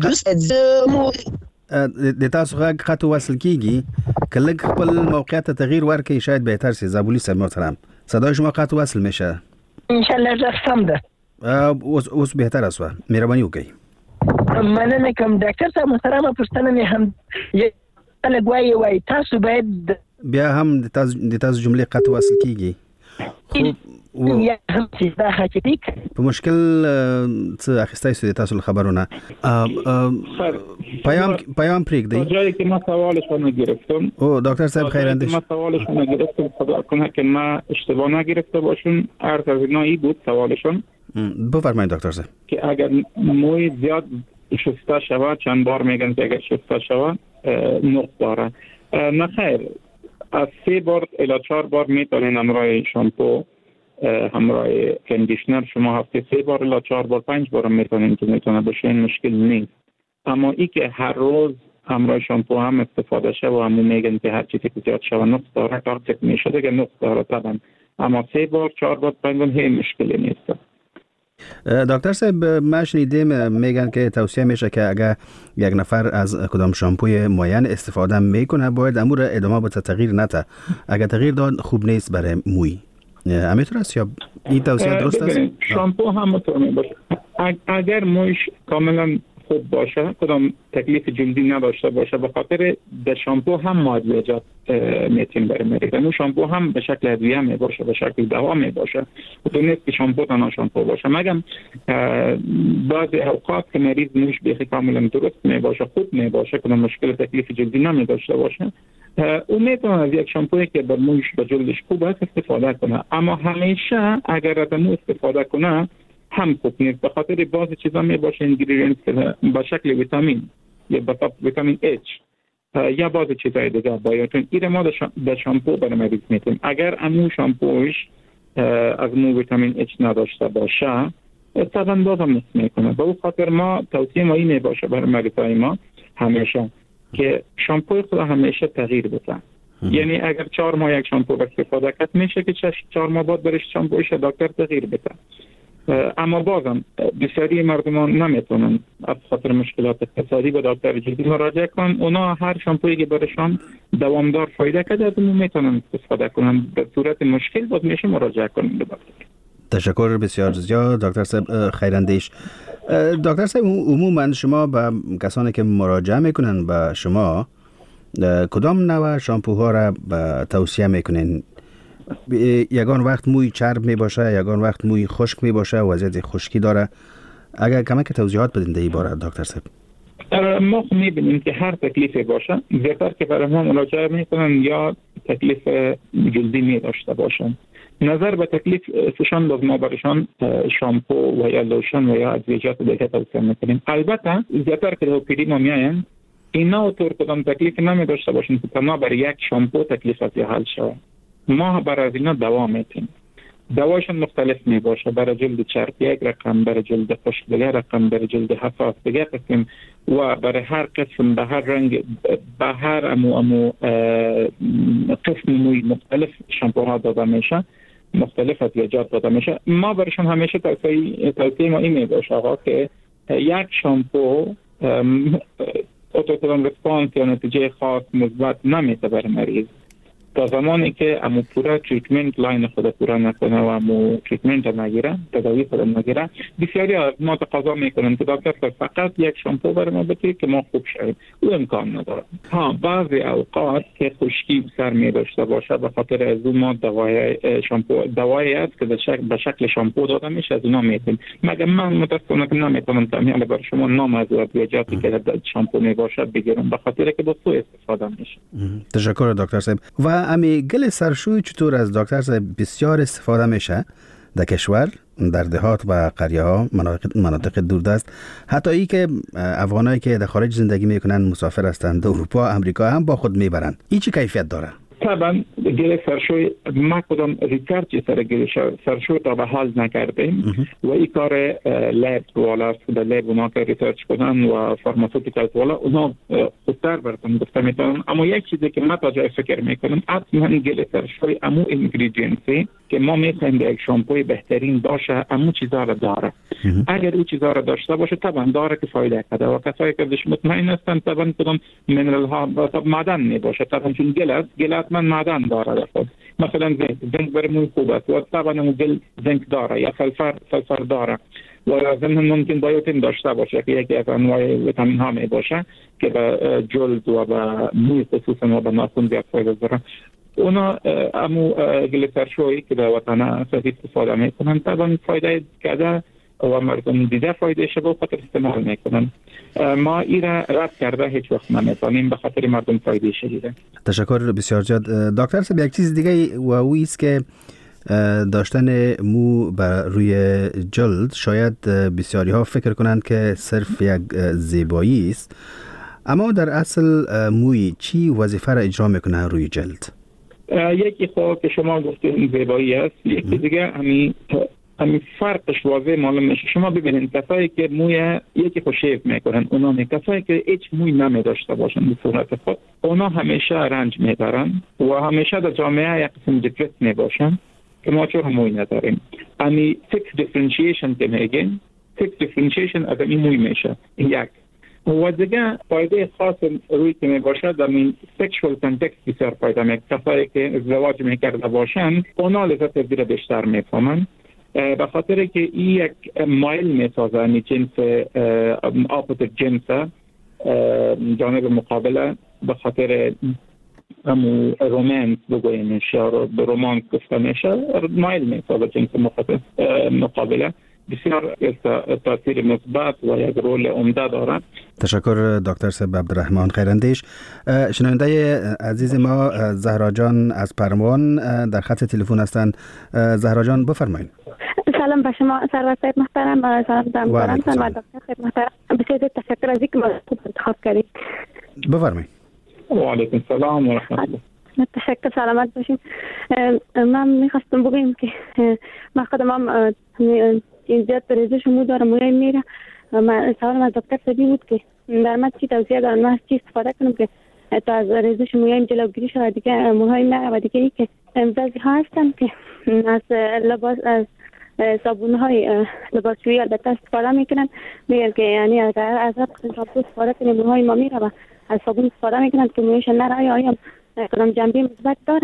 د تاسو غږ خط وصل کیږي، که لږ خپل موقعیت تغییر ورکړئ شاید بهتر شي. زابلی صاحب محترم صدای شما خط وصل میشه ان شاء الله. رقم ده اوس اوس بهتر است. مهرباني وکړئ. مننه کوم ډاکټر صاحب محترم. پښتنه مې هم یو لګوي وای تاسو باید بیا هم د تاسو د تاسو جملې قط وصل کیږي. خو یا هم چې دا حقیقي په مشکل څه اخیستای سو د تاسو خبرونه پیام پیام پرېږدئ. جایی که ما سوالش رو نگرفتم. او دکتر صاحب خیراندیش. ما سوالش رو نگرفتم، خدا کنه که ما اشتباه نگرفته باشون. عرض از اینا ای بود سوالشون. بفرمایید دکتر صاحب. که اگر موی زیاد شسته شود، چند بار میگن که اگر شسته شود نقص داره. نه خیر، از سه بار الی چهار بار میتونین همراه شامپو همراه کندیشنر شما هفته سه بار الی چهار بار پنج بار میتونین که میتونه بشه، این مشکل نیست. اما ای که هر روز همراه شامپو هم استفاده شه و همون میگن که هر چیزی که زیاد شود نقص داره، تاکتیک میشه دیگه نقص داره طبعا. اما سه بار چهار بار پنج بار هیچ مشکلی نیست. دکتر صاحب ما شنیدیم میگن که توصیه میشه که اگر یک نفر از کدام شامپوی معین استفاده میکنه باید امور ادامه بده، تغییر نده. اگر تغییر داد خوب نیست برای موی. همینطور است یا این توصیه درست است؟ شامپو هم میتونه باشه. اگر مویش کاملا خوب باشه، کدام تکلیف جلدی نداشته باشه، به خاطر در شامپو هم مادیجات میتین برای میریزن. اون شامپو هم به شکل ادویه می باشه، به شکل دوا می باشه. تو نیست که شامپو تنها شامپو باشه. مگم بعضی اوقات که مریض موش بیخی کاملا درست می باشه، خوب می باشه، کدام مشکل تکلیف جلدی نمی داشته باشه، اون میتونه از یک شامپویی که بر موش به جلدش خوب است استفاده کنه. اما همیشه اگر از مو استفاده کنه هم خوب نیست، به خاطر بعضی چیزا می باشه اینگریدینت که به شکل ویتامین یا به طب ویتامین اچ یا بعضی چیزای دیگه باید. چون این ما در شامپو برای مریض میتونیم. اگر امو شامپوش از مو ویتامین اچ نداشته باشه طبعا بازم نقص میکنه. به اون خاطر ما توصیه ما اینه باشه برای مریضای ما همیشه که شامپوی خود همیشه تغییر بده. یعنی اگر چهار ماه یک شامپو استفاده کرد میشه که چهار ماه بعد برش شامپوش دکتر تغییر بده. اما بازم بسیاری مردمان نمیتونن از خاطر مشکلات اقتصادی به دکتر جدی مراجعه کنن. اونا هر شامپویی که برشان دوامدار فایده کرده از اون میتونن استفاده کنن. در صورت مشکل باز میشه مراجعه کنن به دکتر. تشکر بسیار زیاد دکتر صاحب خیراندیش. دکتر صاحب عموما شما به کسانی که مراجعه میکنن به شما کدام نوع شامپوها را توصیه میکنین؟ یگان وقت موی چرب می باشه، یگان وقت موی خشک می باشه، وضعیت خشکی داره. اگر کمک توضیحات بدین در این باره دکتر صاحب. ما می بینیم که هر تکلیفی باشه زیادتر که برای ما مراجعه میکنن یا تکلیف جلدی می داشته باشن. نظر به تکلیف سشان باز ما برشان شامپو و یا لوشن و یا ادویجات دیگه توصیه میکنیم. البته زیادتر که دو پیری ما میاین اینا طور کدام تکلیف نمی داشته باشن که ما برای یک شامپو تکلیف از حل شود. ما برای اینا دوا میتیم. دوایشون مختلف می باشه. برای جلد چرب یک رقم، برای جلد خشک دیگه رقم، برای جلد حساس دیگه قسم و برای هر قسم به هر رنگ به هر امو امو قسم موی مختلف شامپوها داده میشه، مختلف ادویجات داده میشه. ما برایشون همیشه توصیه توصیه ما این می باشه آقا که یک شامپو اتوکلون ریسپانس یا نتیجه خاص مثبت نمیده برای مریض تا زمانی که امو پورا تریتمنت لاین خود پورا نکنه و امو تریتمنت نگیره، تداوی خود نگیره. بسیاری از ما تقاضا میکنن که دکتر فقط یک شامپو برای ما بدید که ما خوب شویم. او امکان نداره. ها بعضی اوقات که خشکی سر می داشته باشه به خاطر از اون ما دوای شامپو دوایی است که به شکل به شکل شامپو داده میشه، از اونا میتونیم. مگر من متاسفانه که نمیتونم تامین برای شما نام از ادویجاتی که شامپو می باشه بگیرم به خاطر که با سوء استفاده میشه. تشکر دکتر صاحب. و امی گل سرشوی چطور از دکتر صاحب بسیار استفاده میشه در کشور، در دهات و قریه ها، مناطق, مناطق دوردست، حتی ای که افغانایی که در خارج زندگی میکنن مسافر هستند، اروپا، امریکا هم با خود میبرن. این چه کیفیت داره؟ طبعا گل سرشوی ما کدام ریسرچ سر گل سرشوی تا به حال نکردیم و این کار لب والا است، در لب اونا که ریسرچ کنن و فارماسوتیکال والا اونا خودتر براتون گفته میتونن. اما یک چیزی که ما تا جای فکر میکنم حتما گل سرشوی امو اینگریدینسی که ما میخوایم به یک شامپوی بهترین باشه امو چیزا رو داره. اگر او چیزا رو داشته باشه طبعا داره که فایده کنه و کسایی که بهش مطمئن هستن طبعا کدام مینرال ها معدن میباشه، طبعا چون گل است، گل من معدن داره خود. مثلا زنک زنک برای موی خوب است و طبعا اون گل زنک داره یا سلفر سلفر داره و ضمن ممکن بایوتین داشته باشه که یکی از انواع ویتامین ها می باشه که به جلد و به موی خصوصا و به ناخن زیاد فایده داره. اونا امو گل سرشویی که در وطن سفید استفاده میکنن طبعا فایده کده و مردم دیده فایده شبه خاطر استعمال میکنن. ما ایره رد کرده هیچ وقت نمیتونیم به خاطر مردم فایده شدیده. تشکر بسیار زیاد دکتر صاحب. یک چیز دیگه و اوی است که داشتن مو بر روی جلد شاید بسیاری ها فکر کنند که صرف یک زیبایی است، اما در اصل موی چی وظیفه را اجرا میکنه روی جلد؟ یکی خود که شما گفتین زیبایی است، یکی دیگه همین همین فرقش واضح معلوم میشه. شما ببینید کسایی که موی یکی خو شیف میکنن، اونا نه، کسایی که هیچ موی نمی داشته باشن به صورت خود، اونا همیشه رنج میبرن و همیشه در جامعه یک قسم دیپرس میباشن که ما چون موی نداریم. همین سکس دیفرنشیشن که میگن، سکس دیفرنشیشن از این موی میشه یک. و دیگه فایده خاص روی که می باشد در این سکشوال کانتکست بسیار فایده می. کسایی که ازدواج میکرده باشن اونا لذت زیر بیشتر میفهمن به خاطر که این یک مایل میسازه، یعنی جنس اپوزیت جنس جانب مقابله به خاطر همون رومانس بگوییم یا رومانس گفته میشه مایل میسازه جنس مقابله. بسیار تاثیر مثبت و یک رول عمده دارد. تشکر دکتر صاحب عبدالرحمن خیراندیش. شنونده عزیز ما زهرا جان از پروان در خط تلفن هستند. زهرا جان بفرمایید. سلام به شما سرور صاحب محترم، سلام دارم و دکتر صاحب محترم. بسیار تشکر از اینکه ما انتخاب کردید. بفرمایید. و علیکم السلام و رحمت الله. تشکر، سلامت باشین. من میخواستم بگم که من خودم این زیاد ریزش مو دارم، موی میره. من سوالم از دکتر صاحبی بود که در من چی توصیه دارن، من چی استفاده کنم که تا از ریزش مویم جلوگیری شود. دیگه موهای نه و دیگه ای که بعضی ها هستن که از لباس از صابون های لباسشویی البته استفاده میکنن، میگن که یعنی از از شامپو استفاده کنیم موهای ما میره و از صابون استفاده میکنن که مویش نره. آیا آیا کدام جنبه مثبت داره؟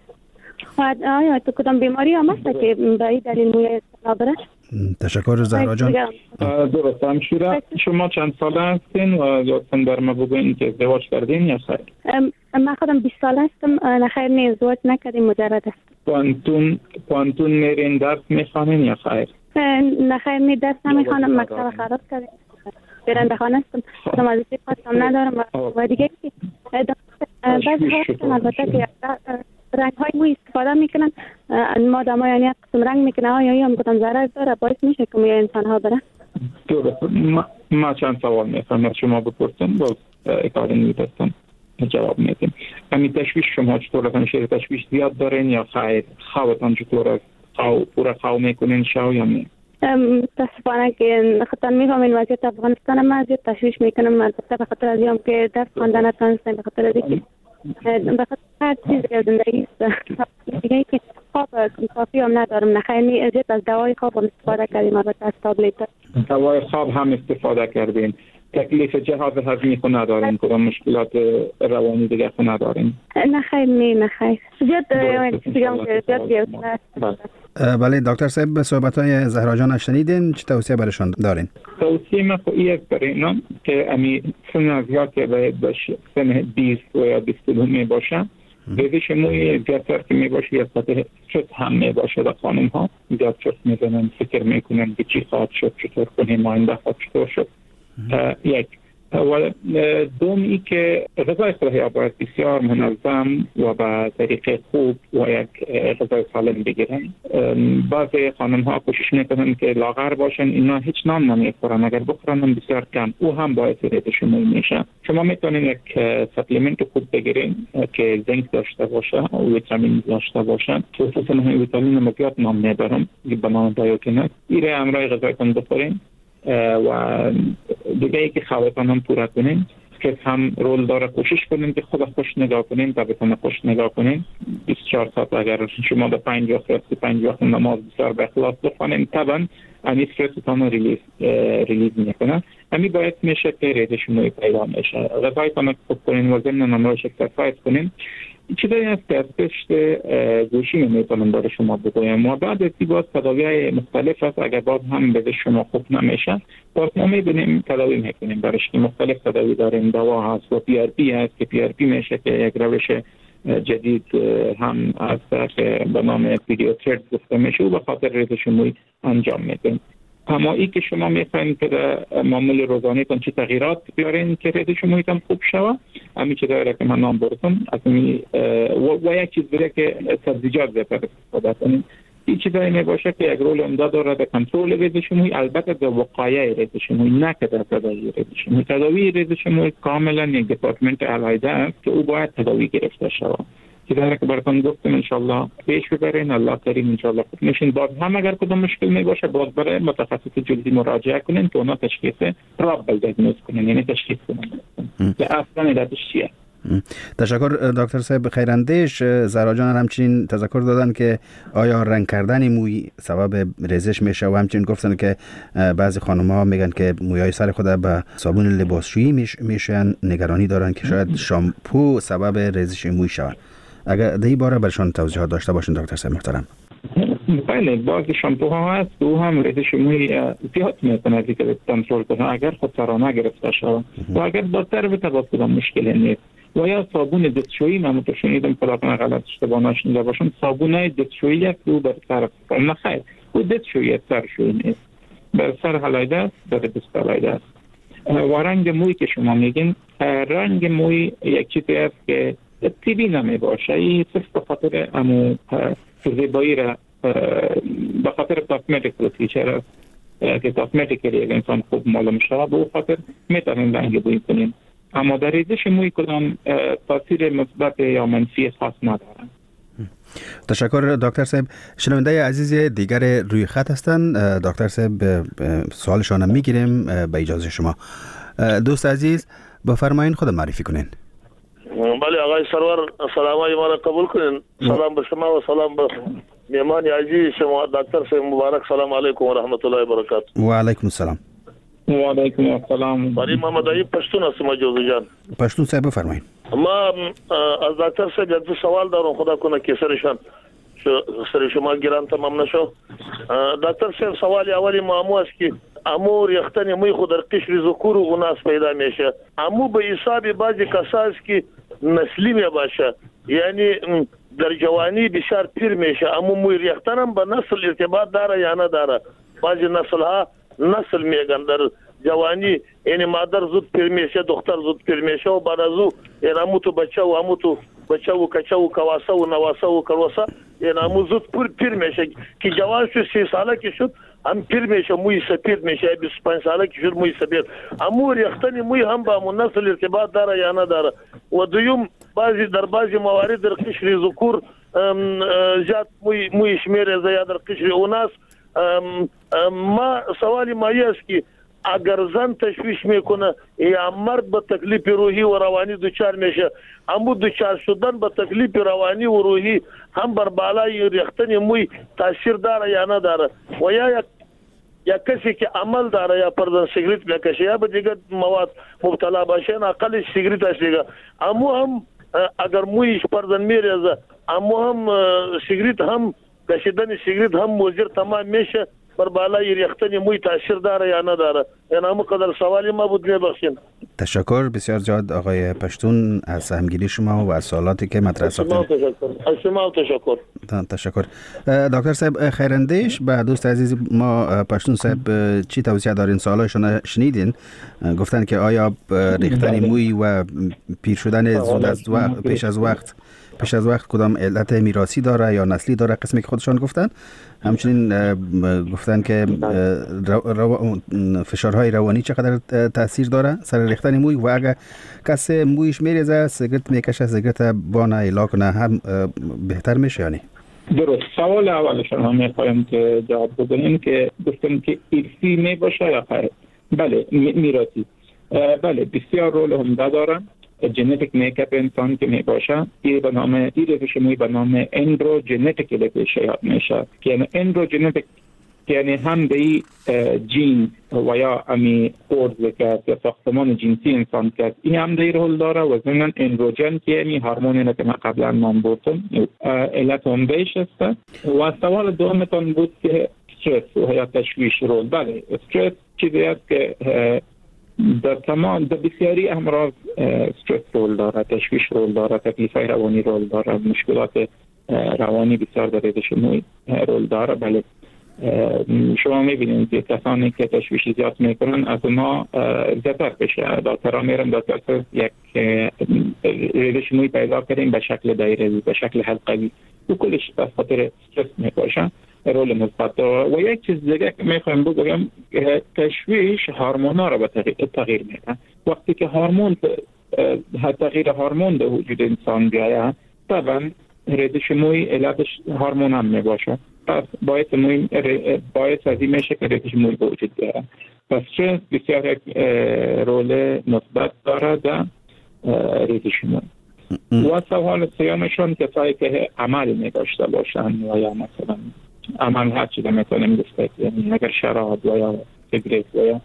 و آیا تو کدام بیماری هم هست که به این دلیل موی نابره؟ تشکر زهرا جان. درست همشوره. شما چند ساله هستین و لطفاً بر ما بگوین که ازدواج کردین یا خیر؟ من خودم بیست ساله هستم، نه خیر نه ازدواج نکردیم، مجرد است. پانتون پانتون میرین درس میخوانین یا خیر؟ نه خیر نه درس نمیخوانم، مکتب خراب کردیم. برنده خانه هستم، خودم از این خواستم ندارم و دیگه که بعضی ها هستن البته که رنگ های موی استفاده میکنن، ما دما یعنی قسم رنگ میکنن. آیا یا میگم ضرر داره، باعث میشه که موی انسان ها بره؟ درست. ما, ما چند سوال میخوام از شما بپرسم، باز اکادمی میدستم جواب میدیم. همین تشویش شما چطور هستن؟ شیر تشویش زیاد دارین یا خیر؟ خوابتان چطور است؟ خواو پورا خواو میکنین شو یا نه؟ متاسفانه که خطر میفهمین وضعیت افغانستان ما زیاد تشویش میکنم البته به خاطر از اینم که درس خواندن نتونستم به خاطر از اینکه به خاطر هر چیز در زندگی دیگه که خواب کافی هم ندارم نخیر زیاد از دوای خواب هم استفاده کردیم البته از تابلت دوای خواب هم استفاده کردین تکلیف جهاز هضمی خود ندارین کدام مشکلات روانی دیگه خود ندارین؟ نه خیر نه نه خیر زیاد دیگه زیاد گرفته. بله دکتر صاحب صحبت های زهرا جان شنیدین چه توصیه برشان دارین؟ توصیه من خواهی است برای اینا که امی سن از یا که باید باشه سن بیست و یا بیست و دو می باشه ریزش موی زیادتر که می باشه یا سطح چست هم می باشه در خانم ها زیاد چست می زنن فکر می کنن که چی خواهد شد چطور کنیم آینده خواهد چطور شد یک و دومی که غذای صحی باید بسیار منظم و با طریق خوب و یک غذای سالم بگیرن. بعضی خانم ها کوشش میکنن که لاغر باشن اینا هیچ نان نمیخورن اگر بخورن بسیار کم او هم باعث ریزش موی میشه. شما میتونین یک سپلیمنت خوب بگیرین که زنک داشته باشه و ویتامین داشته باشه خصوصا من ویتامین مزیاد نام میبرم به نام دایوکینات ایره امرای غذایتون بخورین و دیگه ای که خوابتان هم پورا کنین که هم رول داره کوشش کنین که خود خوش نگاه کنین طبیعتان خوش نگاه کنین بیست و چهار ساعت اگر شما به پنج وقت رسی پنج وقت نماز بسیار به اخلاص بخوانین طبعا امی استرستان ریلیز ریلیز میکنه امی باید میشه که ریزش موی پیدا میشه غذایتان خوب کنین و ضمن نمایش اکسرسایز کنین چیزایی هست که از پشت گوشی میتونم برای شما بگویم و بعد از این باز تداوی های مختلف هست اگر باز هم به شما خوب نمیشه باز ما میبینیم تداوی میکنیم برش که مختلف تداوی داریم دوا هست و پی آر پی هست که پی آر پی میشه که یک روش جدید هم هست که به نام پیدیوترد گفته میشه و به خاطر ریزش موی انجام میدیم. اما ای که شما میخواین که در معامل روزانه کن چه تغییرات بیارین که ریزش مویتان خوب شوه همین چه داره که من نام برسم از می و, و یک چیز بره که سبزیجات بهتر استفاده کنیم این چیزایی میباشه که یک رول عمده داره در کنترل ریزش موی البته در وقایع ریزش موی نه که در تداوی ریزش موی تداوی ریزش موی کاملا یک دپارتمنت علیحده است که او باید تداوی گرفته شود که داره که براتون گفتم انشالله پیش ببرین الله کریم انشالله خوب میشین باز هم اگر کدام مشکل می باشه باز برای متخصص جلدی مراجعه کنین که اونا تشخیص رابل دیاگنوز کنین یعنی تشخیص کنین که اصلا علتش چیه. تشکر دکتر صاحب خیراندیش. زهرا جان همچنین تذکر دادن که آیا رنگ کردن موی سبب ریزش میشه و همچنین گفتن که بعضی خانم ها میگن که مویای سر خود به صابون لباسشویی میشن نگرانی دارن که شاید شامپو سبب ریزش موی شود. اگر در این باره برشان توضیحات داشته باشین دکتر صاحب محترم. بله بعضی شامپوها هست او هم ریزش موی زیاد میکنه که کنترل کنه اگر خود سرانه گرفته شود و اگر بدتر به باز کدام مشکلی نیست و یا صابون دستشویی من متشنیدم فلاکن غلط اشتباه نشنیده باشم صابون دستشویی است او بر سر نه خیر او دستشویی سرشویی نیست بر سر حلایده است بر دست حلایده است و رنگ موی که شما میگین رنگ موی یک چیزی است که تیبی نمی باشه این صرف به خاطر امو زیبایی را به خاطر کاسمتیک رو فیچر است که کاسمتیکلی اگر انسان خوب معلوم شود به او خاطر میتونیم رنگ بوی کنیم اما در ریزش موی کدام تاثیر مثبت یا منفی خاص ندارن. تشکر دکتر صاحب. شنونده عزیز دیگر روی خط هستند. دکتر صاحب سوالشان هم میگیریم به اجازه شما. دوست عزیز بفرمایین خود معرفی کنین. بله آقای سرور سلامای ما را قبول کنین. سلام به شما و سلام به میهمان عزیز شما دکتر صاحب مبارک. سلام علیکم و رحمت الله و برکاته. و علیکم السلام. و علیکم السلام. باری محمد علی پشتون هستم جوزی جان. پشتون صاحب بفرمایید. ما از دکتر صاحب یک سوال دارم خدا کنه که سرشان سر شما گران تمام نشو. دکتر صاحب سوالی اولی معمو است که امور یختن موی خود در قشر ذکور و اناث پیدا میشه امو به حساب بعضی کساس که نسلی می باشه یعنی در جوانی بسیار پیر میشه امو موی ریختن هم به نسل ارتباط داره یا نه داره بعضی نسل ها نسل میگن در جوانی یعنی مادر زود پیر میشه دختر زود پیر میشه و بعد از او یعنی امو تو بچه و امو تو بچه و کچه و کواسه و نواسه و کرواسه یعنی امو زود پیر پیر میشه که جوان شد سی ساله که شد هم پیر میشه موی سپید میشه بیست و پنج ساله که شد موی سپید امو ریختن موی هم با امو نسل ارتباط داره یا نه داره و دویم بعضی در بعضی موارد در قشر ذکور زیاد موی موی شمیر زیاد در قشر اوناس. ما سوالی مایی است که اگر زن تشویش میکنه یا مرد به تکلیف روحی و روانی دوچار میشه، اما دوچار شدن به تکلیف روانی و روحی هم بر بالای ریختن موی تاثیر داره یا نداره و یا یک یا کسی که عمل داره یا پردن سیگریت بکشه یا به دیگر مواد مبتلا باشه اقل سیگریت است، اما هم اگر مویش پردن میریزه اما هم سیگریت هم کشیدن سیگریت هم مضر تمام میشه بر بالای ریختن موی تاثیر داره یا نداره. یعنی همون قدر سوالی ما بود میبخشین. تشکر بسیار زیاد آقای پشتون از سهمگیری شما و از سوالاتی که مطرح ساختید. از شما تشکر. تشکر. دکتر صاحب خیراندیش، به دوست عزیز ما پشتون صاحب چی توصیه دارین؟ سوالشون شنیدین؟ گفتن که آیا ریختن موی و پیر شدن زود از وقت پیش از وقت پیش از وقت کدام علت میراثی داره یا نسلی داره؟ قسمی که خودشان گفتن. همچنین گفتن که رو رو فشارهای روانی چقدر تاثیر داره سر ریختن موی و اگر کسی مویش میریزه سیگرت میکشه سیگرت بانه ایلا کنه هم بهتر میشه یعنی؟ درست. سوال اولشون هم میخوایم که جواب بدونیم که گفتن که ارثی میباشه یا خیر؟ بله میراثی. بله بسیار رول عمده داره. ژنتیک میکاپ انسان که میباشه این به نام این روش موی به نام اندروژنتیک لپیش یاد میشه که یعنی اندروژنتیک یعنی هم به جین و یا امی قرض که یا ساختمان جنسی انسان که این هم در رول داره و ضمن اندروژن که یعنی هورمونی که من قبلا نام بردم علت هم بیش است. و سوال دومتون بود که استرس و یا تشویش رول. بله استرس چیزی است که در تمام در بسیاری امراض استرس رول داره، تشویش رول داره، تکلیف‌های روانی رول داره، مشکلات روانی بسیار در ریزش موی رول داره. بله شما میبینید که کسانی که تشویش زیاد میکنن از ما زیادتر بشه. دکترها میرن دکتر یک ریزش موی پیدا کردیم به شکل دایره‌ای به شکل حلقه‌ای و کلش به خاطر استرس میباشه رول مثبت داره. و یک چیز دیگه که میخوایم بگم تشویش هورمونا رو به تغییر میده. وقتی که هورمون تغییر هورمون در وجود انسان بیاید طبعا ریزش موی علتش هورمون هم میباشه. پس باعث موی باعث از این میشه که ریزش موی به وجود بیاید. پس استرس بسیار یک رول مثبت داره در ریزش موی. و سوال سیامشون کسایی که عمل میداشته باشن و یا مثلا عمل هر چیزا میتونیم گفت یعنی اگر شراب و یا سیگریت و یا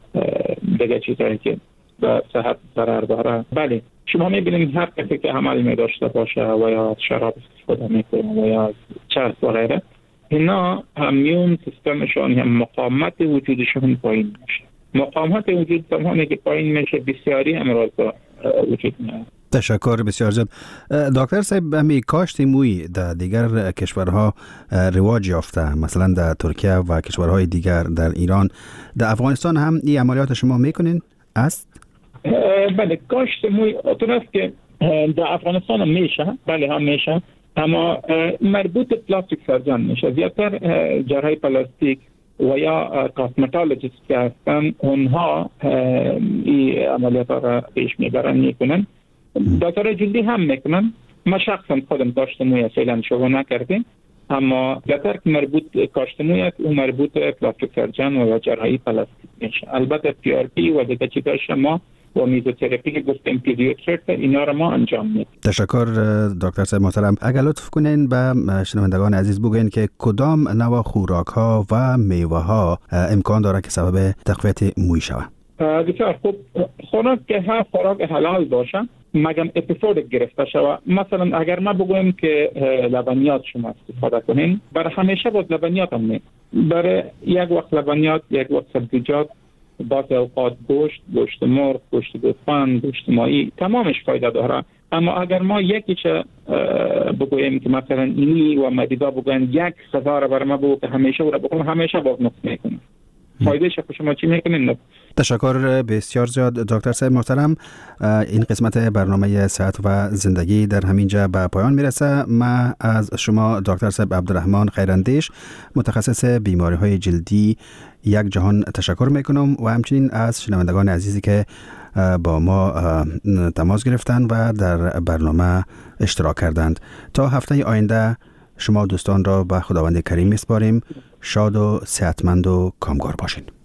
دیگه چیزایی که به صحت ضرر داره. بله شما میبینید هر کسی که عمل میداشته باشه و یا شراب استفاده میکنه و یا چرس و غیره اینا همیون سیستمشون یا مقاومت وجودشون پایین میشه. مقاومت وجود زمانی که پایین میشه بسیاری امراض وجود میاد. تشکر بسیار زیاد. دکتر صاحب همی کاشت موی در دیگر کشورها رواج یافته، مثلا در ترکیه و کشورهای دیگر، در ایران، در افغانستان هم این عملیات شما میکنین است؟ بله کاشت موی درست که در افغانستان هم میشه. بله هم میشه اما مربوط پلاستیک سرجن میشه. زیادتر جراحی پلاستیک و یا کاسمتولوژیست که هستن اونها این عملیات را پیش میبرن میکنن. دکتر جلدی هم میکنن. ما شخصا خودم کاشت موی فعلا شروع نکردیم اما زیادتر که مربوط کاشت موی و مربوط پلاستیک سرجن و جراحی پلاستیک میشه. البته پی آر پی و دیگه چیزا ما و میزوتراپی که گفتیم فیزیوتراپی اینا رو ما انجام میدیم. تشکر دکتر صاحب محترم. اگر لطف کنین به شنوندگان عزیز بگوین که کدام نوع خوراک ها و میوه ها امکان داره که سبب تقویت موی شود؟ بسیار خوب. خوراک که هر خوراک حلال باشه مگم اپیزود گرفته شود. مثلا اگر ما بگویم که لبنیات شما استفاده کنین برای همیشه باز لبنیات هم نیم. برای یک وقت لبنیات، یک وقت سبزیجات، بعض اوقات گوشت، گوشت مرغ، گوشت گوسفند، گوشت ماهی تمامش فایده داره. اما اگر ما یکیش بگویم که مثلا اینی و مدیدا بگوین یک غذا را برای ما بگو که همیشه را بکنم همیشه باز نقص میکنه. فایده شخص شما چی میکنین؟ تشکر بسیار زیاد دکتر صاحب محترم. این قسمت برنامه صحت و زندگی در همینجا به پایان میرسه. ما از شما دکتر صاحب عبدالرحمن خیراندیش متخصص بیماری های جلدی یک جهان تشکر میکنم و همچنین از شنوندگان عزیزی که با ما تماس گرفتند و در برنامه اشتراک کردند. تا هفته آینده شما دوستان را به خداوند کریم میسپاریم. شاد و صحتمند و کامگار باشین.